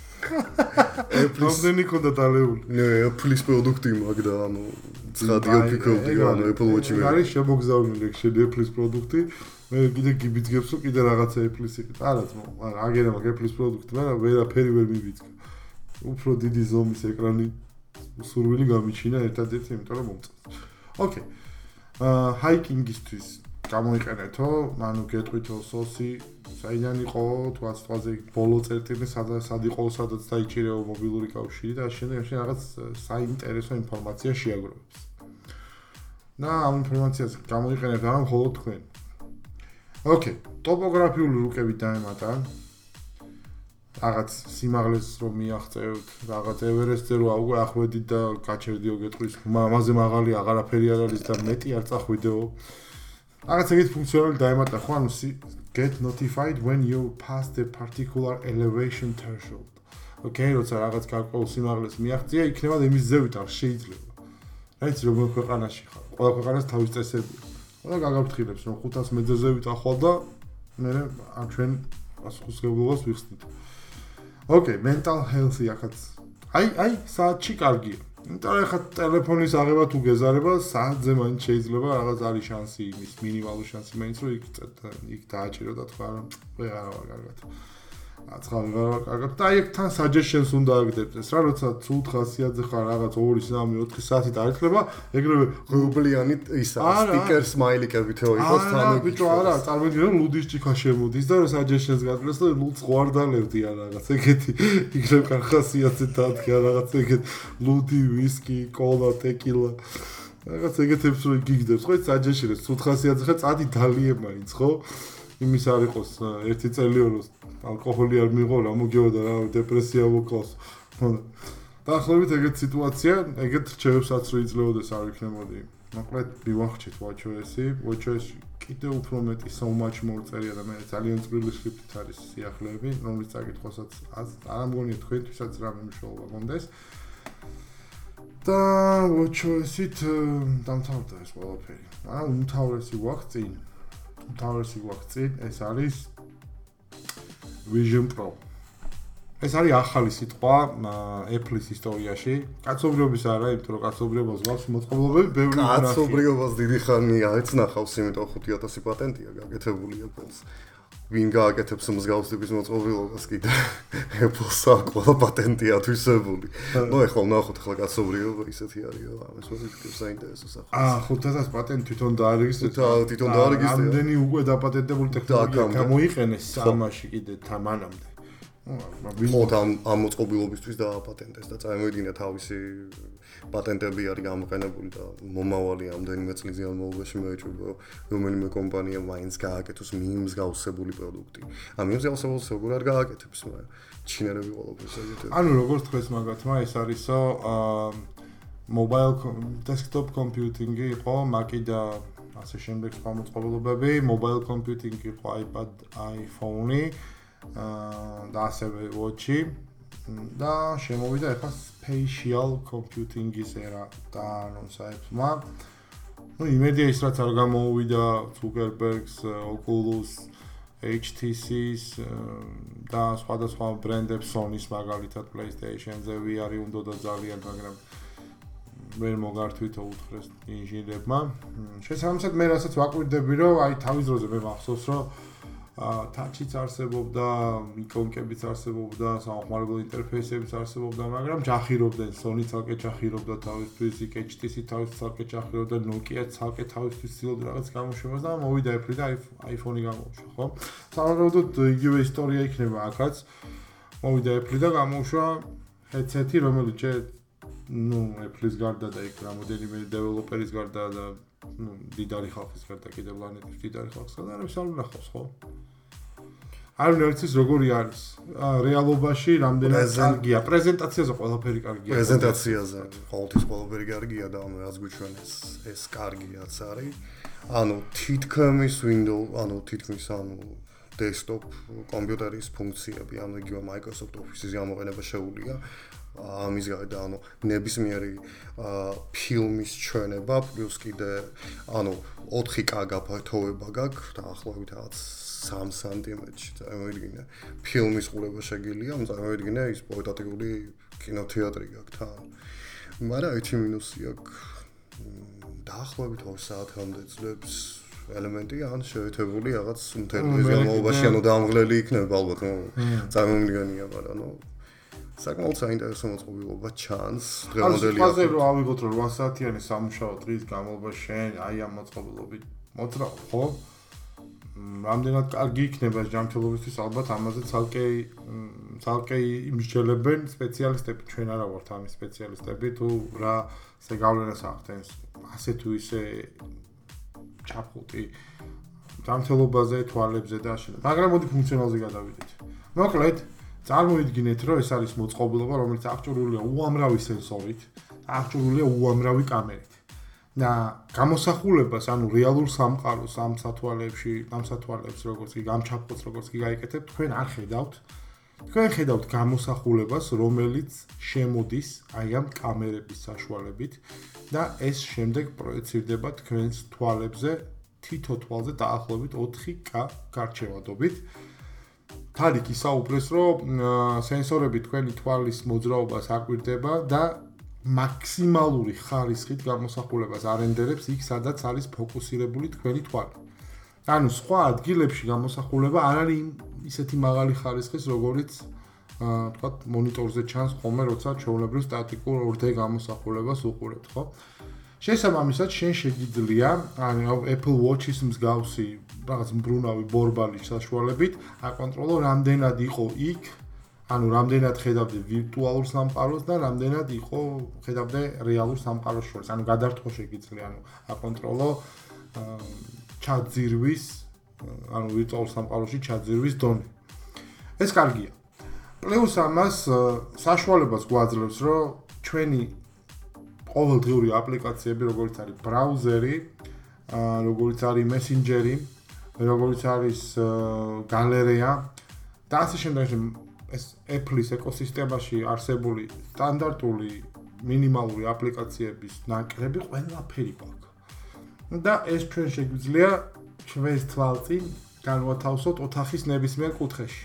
ამდენი ქონდა დალეული. ნე Apple-ის პროდუქტი მაგ და ანუ ცხადია ვფიქრობდი ანუ Apple Watch-ი მე. არის შემოგზავნილი შენ Apple-ის პროდუქტი. მე კიდე გიბიძგებს რომ კიდე რაღაცა Apple-ის იყით. არა თქო, აგერა მაგ Apple-ის პროდუქტი, მაგრამ ვერაფერი ვერ მივიძგა. უფრო დიდი ზომის ეკრანი სურვილი გამიჩინა ერთადერთი, იმიტომ რომ მომწონს. ოკეი. აა hiking-ისთვის გამოიყენეთო, ანუ გეტყვითო სოსი, საიდან იყო, თქვა თვალზე ბოლო წერტილი, სადაც სად იყო, სადაც დაიჭირეო მობილური კავშირი და შემდეგ შენ რაღაც საინტერესო ინფორმაცია შეაგროვებს. და ამ ინფორმაციას გამოიყენებთ არა მხოლოდ თქვენ. ოკეი, ტოპოგრაფიული რუკებით დაემატა. რაღაც სიმაღლეს რომ მიაღწევთ, რაღაც ევერესტზე რო აუგე ახვედით და გაჩერდიო გეტყვის, ამაზე მაღალი აღარაფერი არ არის და მეტი არ წახვიდეო. რაღაც ეგეთ ფუნქციონალი დაემატა ხო, ანუ get notified when you pass the particular elevation threshold. ოკეი, როცა რაღაც გარკვეულ სიმაღლეს მიაღწია, იქნება იმის ზევით არ შეიძლება. რაიც როგორ ქვეყანაში ხარ. ყველა ქვეყანას თავის წესები. ყველა გაგაფრთხილებს რომ ხუთას მეტრზე ვიტახვალ და მე ამ ჩვენ პასუხისმგებლობას ვიხსნით. ოკეი, mental health-ი ახაც. აი, აი, საათში კარგია. იმიტომ რომ ახლა ტელეფონის აღება თუ გეზარება, საათზე მაინც შეიძლება რაღაც არის შანსი, იმის მინიმალური შანსი მაინც რომ იქ იქ დააჭირო და თქვა რომ ვეღარ ვარ კარგად. აცხა ვეღარ ვარ კარგად. და აი თან suggestions უნდა აგდებდეს რა, როცა ცუდ ხასიათზე ხარ რაღაც ორი, სამი, ოთხი საათი დაიხლება, ეგრევე ღრუბლიანი ისა sticker smiley-ები თო იყოს თან. არა, ბიჭო, არა, წარმოგიდგენ რომ ლუდის ჭიქა შემოდის და რომ suggestions გაძლევს და ლუდს ყვარდალევდი ან რაღაც ეგეთი. იქნებ კარ ხასიათზე დადგა რაღაც ეგეთ ლუდი, ვისკი, კოლა, ტეკილა. რაღაც ეგეთებს რო გიგდებს, ხო, suggestions ცუდ ხასიათზე ხარ, წადი დალიე მაინც, ხო? იმის არ იყოს ერთი წელი ორი ალკოჰოლი არ მიიღო რა მოგეოდა რა დეპრესია მოკლავს. დაახლოებით ეგეთ სიტუაცია, ეგეთ რჩევებსაც რო იძლეოდეს არ იქნებოდი. მოკლედ მივახჩით watchOS-ი, watchOS-ში კიდე უფრო მეტი so much more წერია და მე ძალიან წვრილი სკრიპტით არის სიახლეები, რომლის წაკითხვასაც არ მგონია თქვენთვისაც რამე მნიშვნელობა გონდეს. და watchOS-ით დამთავრდა ეს ყველაფერი. მაგრამ უმთავრესი გვაქვს წინ. თავისი გვაქვს ეს არის Vision Pro. ეს არის ახალი სიტყვა Apple-ის ისტორიაში. კაცობრიობის არა, იმიტომ რომ კაცობრიობას გვაქვს მოწყობილობები ბევრი ნახე. კაცობრიობას დიდი ხანია ეცნახავს, იმიტომ ხუთი ათასი პატენტია გაკეთებული Apple-ს. ვინ გააკეთებს მსგავს ტიპის მოწყობილობას კიდე Apple-ს აქვს ყველა პატენტია თვისებული. ნუ ეხლა ნახოთ ახლა კაცობრიობა ისეთი არის, ამას მოვიფიქრე საინტერესო სახე. აა ხუთი ათასი პატენტი თვითონ დაარეგისტრირდა. თვითონ დაარეგისტრირდა. ამდენი უკვე დაპატენტებული ტექნოლოგია გამოიყენეს სამაში კიდე თამანამდე. ხო, ამ ამ მოწყობილობისთვის დააპატენტეს და წარმოიდგინე თავისი პატენტები არის გამოყენებული და მომავალი ამდენიმე წლის განმავლობაში მეეჭვება რომელიმე კომპანია მაინც გააკეთოს მიმსგავსებული პროდუქტი. ამ მიმსგავსებულს როგორ არ გააკეთებს, მაგრამ ჩინელები ყველაფერს ეგეთებს. ანუ როგორც თქვენს მაგათმა ეს არისო mobile desktop computing-ი იყო, Mac-ი და ასე შემდეგ სხვა მოწყობილობები, mobile computing-ი იყო iPad, iPhone-ი და ასევე watch-ი და შემოვიდა ახლა spatial computing-ის ერა და ანუ საერთოდ ну იმედია ის რაც არ გამოუვიდა Zuckerberg-ს, Oculus, H T C-ს და სხვადასხვა ბრენდებს Sony-ს მაგალითად PlayStation-ზე V R-ი უნდოდა ძალიან, მაგრამ ვერ მოგართვითო უთხრეს ინჟინერებმა. შესაბამისად მე რასაც ვაკვირდები, რომ აი თავის დროზე მე მახსოვს, რომ touch-იც არსებობდა, იკონკებიც არსებობდა, სამხმარებლო ინტერფეისებიც არსებობდა, მაგრამ ჯახირობდნენ, Sony ცალკე ჯახირობდა თავისთვის, H T C თავის ცალკე ჯახირობდა, Nokia ცალკე თავისთვის ცდილობდა რაღაც გამოშვებას და მოვიდა Apple და iPhone-ი გამოუშვა, ხო? სავარაუდოდ იგივე ისტორია იქნება აქაც. მოვიდა Apple და გამოუშვა headset-ი, რომელიც ჯერ ну, Apple-ის გარდა და იქ რამოდენიმე დეველოპერის გარდა და ну, დიდარი ხალხის გარდა კიდევ პლანეტის დიდარი ხალხის გარდა არის არ ვნახავს, ხო? არ ვნერცის როგორი არის. რეალობაში რამდენად კარგია. პრეზენტაციაზე ყველაფერი კარგია. პრეზენტაციაზე ყოველთვის ყველაფერი კარგია და ანუ რაც გვიჩვენეს ეს კარგიაც არის. ანუ თითქმის Windows, ანუ თითქმის ანუ desktop კომპიუტერის ფუნქციები, ანუ იგივე Microsoft Office-ის გამოყენება შეუძლია. ამის გარდა ანუ ნებისმიერი ფილმის ჩვენება პლუს კიდე ანუ ოთხი კა გაფართოვება გაქვს დაახლოებით რაღაც სამი სანტიმეტრში წარმოიდგინე ფილმის ყურება შეგიძლია წარმოიდგინე ის პორტატიული კინოთეატრი გაქვს თან მაგრამ ერთი მინუსი აქვს დაახლოებით ორი საათამდე ძლებს ელემენტი ან შეერთებული რაღაც მთელი განმავლობაში ანუ დამღლელი იქნება ალბათ ნუ წარმომიდგენია მაგრამ ნუ საკმაოდ საინტერესო მოწყობილობა ჩანს დღევანდელი ახლა რო ავიღოთ რომ რვა საათიანი სამუშაო დღის განმავლობაში შენ აი ამ მოწყობილობით მოძრაობ ხო? რამდენად კარგი იქნება ჯანმრთელობისთვის ალბათ ამაზე ცალკე ცალკე იმსჯელებენ სპეციალისტები ჩვენ არა ვართ ამის სპეციალისტები თუ რა ზეგავლენას ახდენს ასე თუ ისე ჩაფხუტი ჯანმრთელობაზე თვალებზე და ასე მაგრამ მოდი ფუნქციონალზე გადავიდეთ მოკლედ წარმოიდგინეთ რომ ეს არის მოწყობილობა რომელიც აღჭურვილია უამრავი სენსორით აღჭურვილია უამრავი კამერით და გამოსახულებას ანუ რეალურ სამყაროს ამ სათვალეებში ამ სათვალეებს როგორც კი გამჩაფხოts როგორც კი გაიკეთებთ თქვენ არ ხედავთ თქვენ ხედავთ გამოსახულებას რომელიც შემოდის აი ამ კამერების საშუალებით და ეს შემდეგ პროექცირდება თქვენს თვალებზე თითო თვალზე დაახლოებით ოთხი კა გარჩევადობით თარიქ ისაუბრეს რომ სენსორები თქვენი თვალის მოძრაობას აკვირდება და მაქსიმალური ხარისხით გამოსახულებას არენდერებს იქ სადაც არის ფოკუსირებული თქვენი თვალი. ანუ სხვა ადგილებში გამოსახულება არ არის ისეთი მაღალი ხარისხის როგორიც თქვა მონიტორზე ჩანს ხოლმე როცა ჩვეულებრივ სტატიკურ ორ დე გამოსახულებას უყურებთ, ხო? შესაბამისად შენ შეგიძლია ანუ Apple Watch-ის მსგავსი რაღაც მბრუნავი ბორბალის საშუალებით აკონტროლო რამდენად იყო იქ ანუ რამდენად ხედავდე ვირტუალურ სამყაროს და რამდენად იყო ხედავდე რეალურ სამყაროს შორის ანუ გადართვა შეგიძლია ანუ აკონტროლო ჩაძირვის ანუ ვირტუალურ სამყაროში ჩაძირვის დონე ეს კარგია პლუს ამას საშუალებას გვაძლევს რომ ჩვენი ყოველდღიური აპლიკაციები როგორც არის ბრაუზერი როგორც არის მესენჯერი როგორც არის გალერეა და ასე შემდეგ ეს Apple-ის ეკოსისტემაში არსებული სტანდარტული მინიმალური აპლიკაციების ნაკრები ყველაფერი გვაქვს. და ეს ჩვენ შეგვიძლია ჩვენს თვალწინ განვათავსოთ ოთახის ნებისმიერ კუთხეში.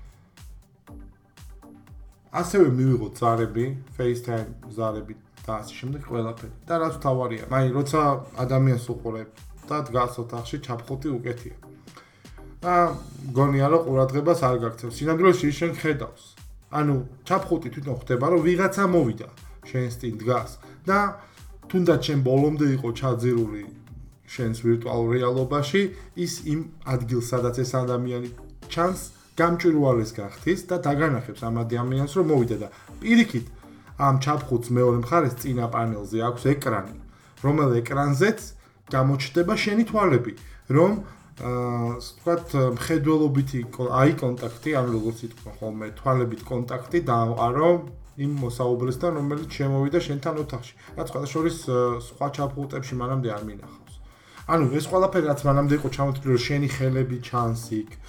ასევე მივიღოთ ზარები, FaceTime ზარები და ასე შემდეგ ყველაფერი. და რაც თავარია, აი როცა ადამიანს უყურებ და დგას ოთახში ჩაფხუტი უკეთია. და გონია რომ ყურადღებას არ გაქცევს. სინამდვილეში შენ ხედავს. ანუ ჩაფხუტი თვითონ ხდება რომ ვიღაცა მოვიდა შენს წინ დგას და თუნდაც შენ ბოლომდე იყო ჩაძირული შენს ვირტუალურ რეალობაში ის იმ ადგილს სადაც ეს ადამიანი ჩანს გამჭვირვალეს გახდის და დაგანახებს ამ ადამიანს რომ მოვიდა და პირიქით ამ ჩაფხუტს მეორე მხარეს წინა პანელზე აქვს ეკრანი რომელ ეკრანზეც გამოჩნდება შენი თვალები რომ აა ვთქვათ მხედველობითი აი კონტაქტი ანუ როგორც ითქვა ხოლმე თვალებით კონტაქტი დააყარო იმ მოსაუბრესთან რომელიც შემოვიდა შენთან ოთახში რაც ყველა შორის სხვა ჩაფხუტებში მანამდე არ მინახავს ანუ ეს ყველაფერი რაც მანამდე იყო ჩამოთვლილი რომ შენი ხელები ჩანს იქ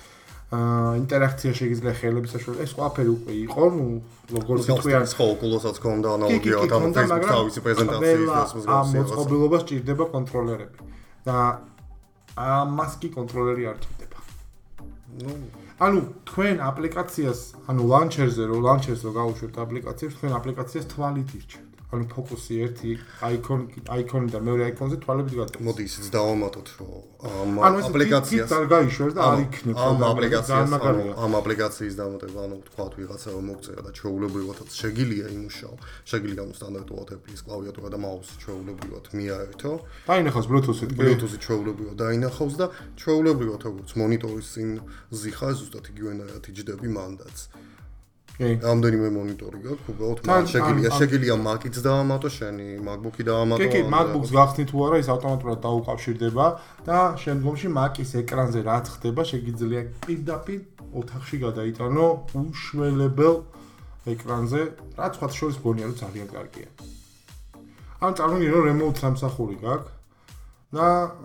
აა ინტერაქცია შეგიძლია ხელების საშუალებით. ეს ყველაფერი უკვე იყო, ну, როგორც თქვია, ხო, კულოსაც ქონდა ანალოგიად ამ Facebook თავისი პრეზენტაციის და ამ მოწყობილობას ჭირდება კონტროლერები. და ამას კი კონტროლერი არ ჭირდება. ну, ანუ თქვენ აპლიკაციას, ანუ ლანჩერზე რო ლანჩერს რო გავუშვებთ აპლიკაციებს, თქვენ აპლიკაციას თვალით ირჩევთ. ანუ ფოკუსი ერთი აიკონი აიკონი და მეორე აიკონზე თვალებით გადადის. მოდი ისიც დავამატოთ, რომ ამ აპლიკაციას არ გაიშვებს და არ იქნება ამ აპლიკაციას, ამ აპლიკაციის დამატება, ანუ თქვათ ვიღაცა რომ მოგწერა და ჩვეულებრივადაც შეგიძლია იმუშაო, შეგიძლია ამ სტანდარტულად Apple-ის კლავიატურა და მაუსი ჩვეულებრივად მიაერთო. დაინახავს Bluetooth-ით, Bluetooth-ით ჩვეულებრივად დაინახავს და ჩვეულებრივად როგორც მონიტორის წინ ზიხარ, ზუსტად იგივენაირად იჯდები მანდაც. რამდენიმე მონიტორი გაქვს, უბრალოდ მაგ შეგიძლია შეგიძლია Mac-იც დაამატო, შენი MacBook-ი დაამატო. კი, კი, MacBook-ს გახსნი თუ არა, ის ავტომატურად დაუკავშირდება და შემდგომში Mac-ის ეკრანზე რაც ხდება, შეგიძლია პირდაპირ ოთახში გადაიტანო უშველებელ ეკრანზე, რაც სხვა შორის გონია რომ ძალიან კარგია. ან წარმოგიდგენთ რომ remote სამსახური გაქვს და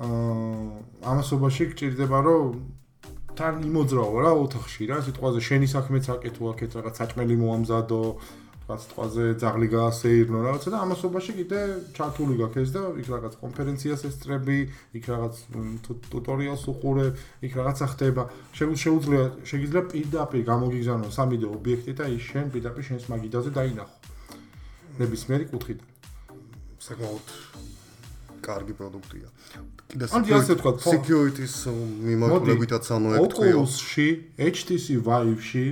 ამასობაში გჭირდება რომ თან იმოძრაო რა ოთახში რა სიტყვაზე შენი საქმეც აკეთო აქეთ რაღაც საჭმელი მოამზადო რაღაც სიტყვაზე ძაღლი გაასეირნო რაღაცა და ამასობაში კიდე ჩართული გაქვს ეს და იქ რაღაც კონფერენციას ესწრები, იქ რაღაც ტუტორიალს უყურე, იქ რაღაცა ხდება. შეუძლია შეგიძლია პირდაპირ გამოგიგზავნო სამი-დე ობიექტი და ის შენ პირდაპირ შენს მაგიდაზე დაინახო. ნებისმიერი კუთხიდან. საკმაოდ კარგი პროდუქტია. კიდე ასე ვთქვათ, security-ის მიმართულებითაც ამოეკვია. Oculus-ში, H T C Vive-ში,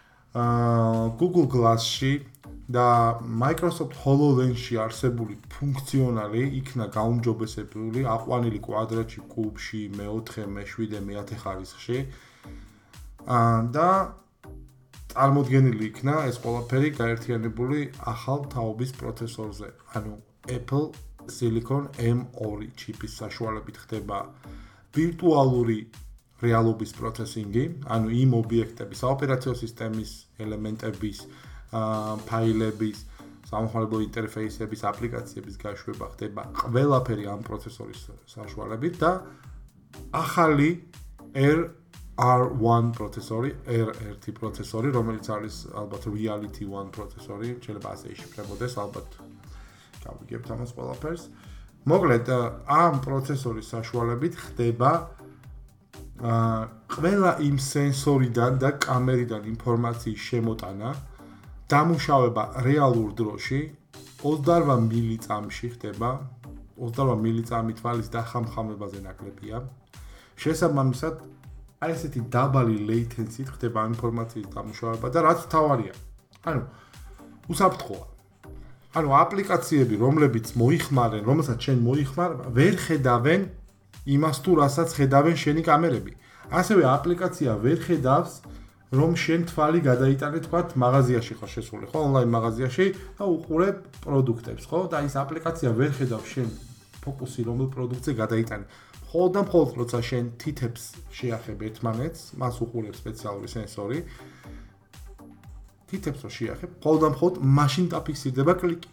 აა Google Glass-ში და Microsoft HoloLens-ში არსებული ფუნქციონალი იქნა გაუმჯობესებული, აყვანილი კვადრატში, კუბში, მეოთხე, მეშვიდე, მეათე ხარისხში. აა და წარმოდგენილი იქნა ეს ყველაფერი გაერთიანებული ახალ თაობის პროცესორზე. ანუ Apple Silicon M two ჩიპის საშუალებით ხდება ვირტუალური რეალობის პროცესინგი, ანუ იმ ობიექტების, საოპერაციო სისტემის ელემენტების, ფაილების, სამოხმარებლო ინტერფეისების, აპლიკაციების გაშვება ხდება ყველაფერი ამ პროცესორის საშუალებით და ახალი R R one პროცესორი, R one პროცესორი, რომელიც არის ალბათ Reality one პროცესორი, შეიძლება ასე იშიფრებოდეს ალბათ გავიგებთ ამას ყველაფერს. მოკლედ, ამ პროცესორის საშუალებით ხდება აა ყველა იმ სენსორიდან და კამერიდან ინფორმაციის შემოტანა, დამუშავება რეალურ დროში, ოცდაორ მილიწამში ხდება, ოცდაორ მილიწამი თვალის დახამხამებაზე ნაკლებია. შესაბამისად, აი ესეთი დაბალი latency-ით ხდება ამ ინფორმაციის დამუშავება და რაც თავარია. ანუ უსაფრთხოა. ანუ აპლიკაციები, რომლებიც მოიხმარენ, რომელსაც შენ მოიხმარ, ვერ ხედავენ იმას თუ რასაც ხედავენ შენი კამერები. ასევე აპლიკაცია ვერ ხედავს, რომ შენ თვალი გადაიტანე თქვათ მაღაზიაში ხარ შესული, ხო, ონლაინ მაღაზიაში და უყურებ პროდუქტებს, ხო? და ის აპლიკაცია ვერ ხედავს შენ ფოკუსი რომელ პროდუქტზე გადაიტანე. მხოლოდ და მხოლოდ როცა შენ თითებს შეახებ ერთმანეთს, მას უყურებს სპეციალური სენსორი. თითებს რო შეახებ, მხოლოდ და მხოლოდ მაშინ დაფიქსირდება კლიკი.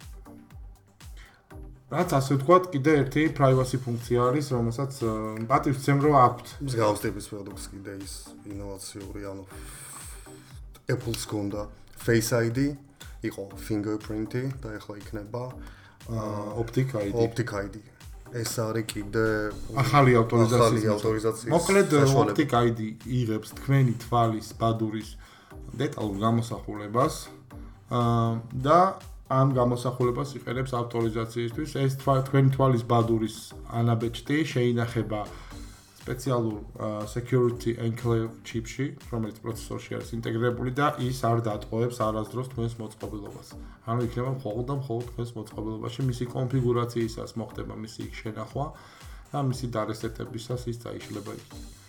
რაც ასე ვთქვათ, კიდე ერთი privacy ფუნქცია არის, რომელსაც პატივს ვცემ, რომ აქვთ. მსგავს ტიპის პროდუქტს კიდე ის ინოვაციური, ანუ Apple-ს გონდა Face I D, იყო fingerprint-ი და ახლა იქნება Optic I D. Optic I D. ეს არის კიდე ახალი ავტორიზაციის ავტორიზაციის. მოკლედ Optic I D იღებს თქვენი თვალის ბადურის დეტალურ გამოსახულებას და ამ გამოსახულებას იყენებს ავტორიზაციისთვის. ეს თქვენი თვალის ბადურის ანაბეჭდი შეინახება სპეციალურ security enclave chipში, რომელიც პროცესორში არის ინტეგრირებული და ის არ დატყოებს არასდროს თქვენს მოწყობილობას. ანუ იქნება მხოლოდ და მხოლოდ თქვენს მოწყობილობაში, მისი კონფიგურაციისას მოხდება მისი შენახვა და მისი დარესეტებისას ის წაიშლება იქ.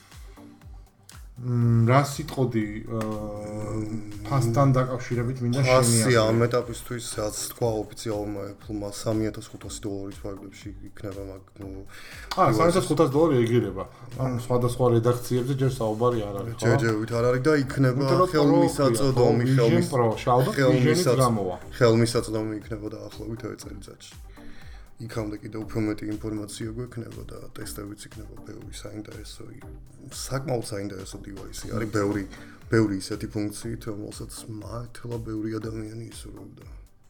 რა სიტყოდი ფასთან დაკავშირებით მინდა შენიაზრი. ფასი ამ ეტაპისთვის რაც თქვა ოფიციალურმა Apple-მა სამი ათას ხუთასი დოლარის ფარგლებში იქნება, მაგ ნუ აა სამი ათას ხუთასი დოლარი ეგირება. ანუ სხვადასხვა რედაქციებზე ჯერ საუბარი არ არის, ხო? ჯერჯერობით არ არის და იქნება ხელმისაწვდომი, ხელმისაწვდომი, ხელმისაწვდომი იქნება დაახლოებით ერთ წელიწადში. იქამდე კიდევ უფრო მეტი ინფორმაცია გვექნება და ტესტებიც იქნება ბევრი საინტერესო. საკმაოდ საინტერესო დივაისი. არის ბევრი ბევრი ისეთი ფუნქციით, რომელსაც მართლა ბევრი ადამიანი ისურვებდა.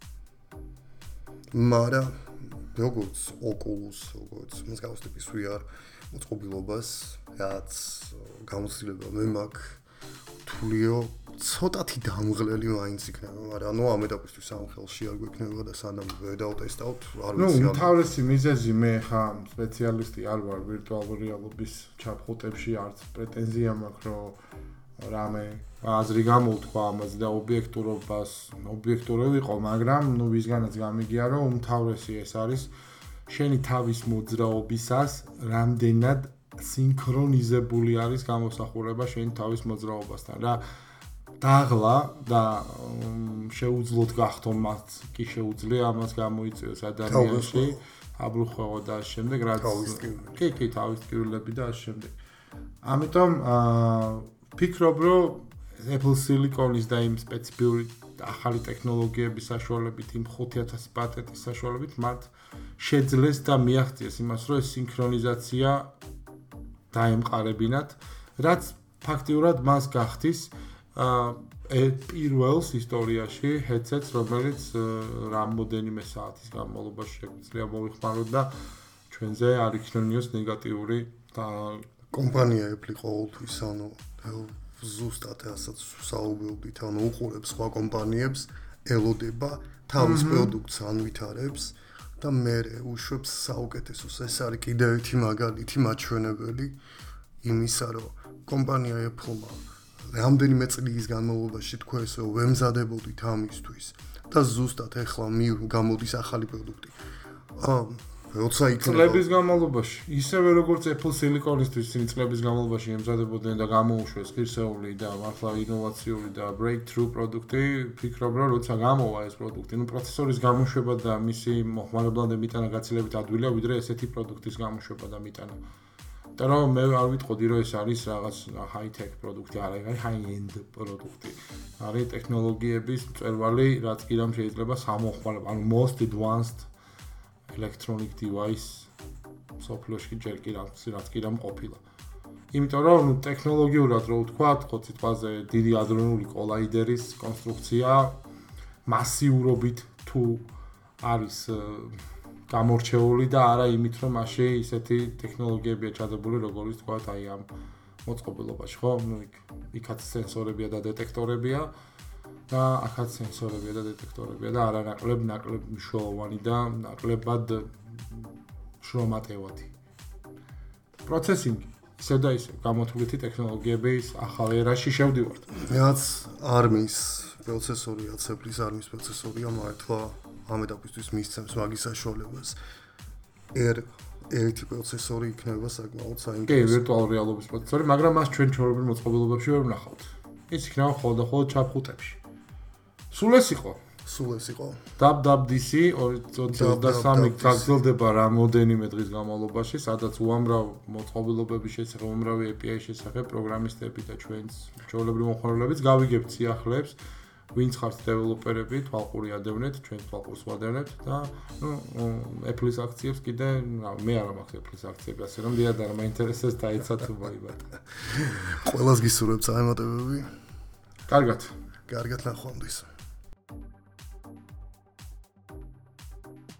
მაგრამ როგორც Oculus, როგორც მსგავს ტიპის V R მოწყობილობას, რაც გამოცდილება მე მაქვს თuliო ცოტათი დამღლელი მაინც იქნება, მაგრამ ანუ ამ ეტაპისთვის ამ ხელში არ გვექნება და სანამ ვერ დავტესტავთ, არ ვიცი. ნუ თავისი მიზეზი მე ხა სპეციალისტი არ ვარ ვირტუალური რეალობის ჩაფხუტებში, არც პრეტენზია მაქვს, რომ რამე აზრი გამოვთქვა ამაზე და ობიექტურობას, ობიექტური ვიყო, მაგრამ ნუ ვისგანაც გამიგია, რომ უმთავრესი ეს არის შენი თავის მოძრაობისას რამდენად სინქრონიზებული არის გამოსახულება შენი თავის მოძრაობასთან რა დაღლა და შეუძლოთ გახდო მათ კი შეუძლია ამას გამოიწვიოს ადამიანში აბრუხო და შემდეგ რაც კი კი თავის ტკივილები და ამ შემდეგ ამიტომ ფიქრობ რომ Apple Silicon-ის და იმ სპეციფიური ახალი ტექნოლოგიების საშუალებით იმ ხუთი ათასი პატენტის საშუალებით მათ შეძლეს და მიაღწიეს იმას რომ ეს სინქრონიზაცია დაემყარებინათ რაც ფაქტიურად მას გახდის პირველს ისტორიაში headset-ს რომელიც რამდენიმე საათის განმავლობაში შეგვიძლია მოვიხმაროთ და ჩვენზე არ იქნიოს ნეგატიური კომპანია Apple ყოველთვის ანუ ზუსტად ასაც საუბრობთ ანუ უყურებს სხვა კომპანიებს ელოდება თავის პროდუქტს ანვითარებს და მე უშვებს საუკეთესოს ეს არის კიდევ ერთი მაგალითი მაჩვენებელი იმისა რომ კომპანია Apple-მა რამდენიმე წლის განმავლობაში თქვა ესე რომ ვემზადებოდით ამისთვის და ზუსტად ეხლა გამოდის ახალი პროდუქტი აა როცა იქნება წლების განმავლობაში ისევე როგორც Apple Silicon-ისთვის წლების განმავლობაში ემზადებოდნენ და გამოუშვეს ღირსეული და მართლა ინოვაციური და breakthrough პროდუქტი ფიქრობ რომ როცა გამოვა ეს პროდუქტი ნუ პროცესორის გამოშვება და მისი მოხმარებლამდე მიტანა გაცილებით ადვილია ვიდრე ესეთი პროდუქტის გამოშვება და მიტანა და რომ მე არ ვიტყოდი რომ ეს არის რაღაც high-tech პროდუქტი არა არის high-end პროდუქტი არის ტექნოლოგიების მწვერვალი რაც კი რამ შეიძლება სამოხმარებლო ანუ most advanced electronic device სოფლოში ჯერ კი რაც რაც კი რამ ყოფილა. იმიტომ რომ ტექნოლოგიურად რო ვთქვათ, ხო სიტყვაზე დიდი ადრონული კოლაიდერის კონსტრუქცია მასიურობით თუ არის გამორჩეული და არა იმით რომ მასში ისეთი ტექნოლოგიებია ჩადებული როგორც ვთქვათ აი ამ მოწყობილობაში, ხო? ნუ იქაც სენსორებია და დეტექტორებია. და ახაც სენსორებია და დეტექტორებია და არა ნაკლებ ნაკლებ მნიშვნელოვანი და ნაკლებად შრომატევადი. პროცესინგი ისე და ისე გამოთვლითი ტექნოლოგიების ახალ ერაში შევდივართ. რაც არმის პროცესორი, რაც Apple-ის არმის პროცესორია მართლა ამ ეტაპისთვის მისცემს მაგის საშუალებას. R ერთი პროცესორი იქნება საკმაოდ საინტერესო. კი, ვირტუალური რეალობის პროცესორი, მაგრამ მას ჩვენ ჩვეულებრივ მოწყობილობებში ვერ ვნახავთ. ის იქნება ხოლმე და ხოლმე ჩაფხუტებში. სულ ეს იყო. სულ ეს იყო. დაბ დაბ დი სი ორი და სამი გაგრძელდება რამოდენიმე დღის განმავლობაში, სადაც უამრავ მოწყობილობების შესახებ, უამრავი эй პი აი შესახებ პროგრამისტები და ჩვენს ჩვეულებრივ მოხმარებლებიც გავიგებთ სიახლეებს, ვინც ხართ დეველოპერები, თვალყური ადევნეთ, ჩვენ თვალყურს ვადევნებთ და ნუ Apple-ის აქციებს კიდე მე არ მაქვს Apple-ის აქციები, ასე რომ დიახ და მაინტერესებს დაეცათ ვაიბად. ყველას გისურვებთ წარმატებები. კარგად. კარგად ნახვამდის.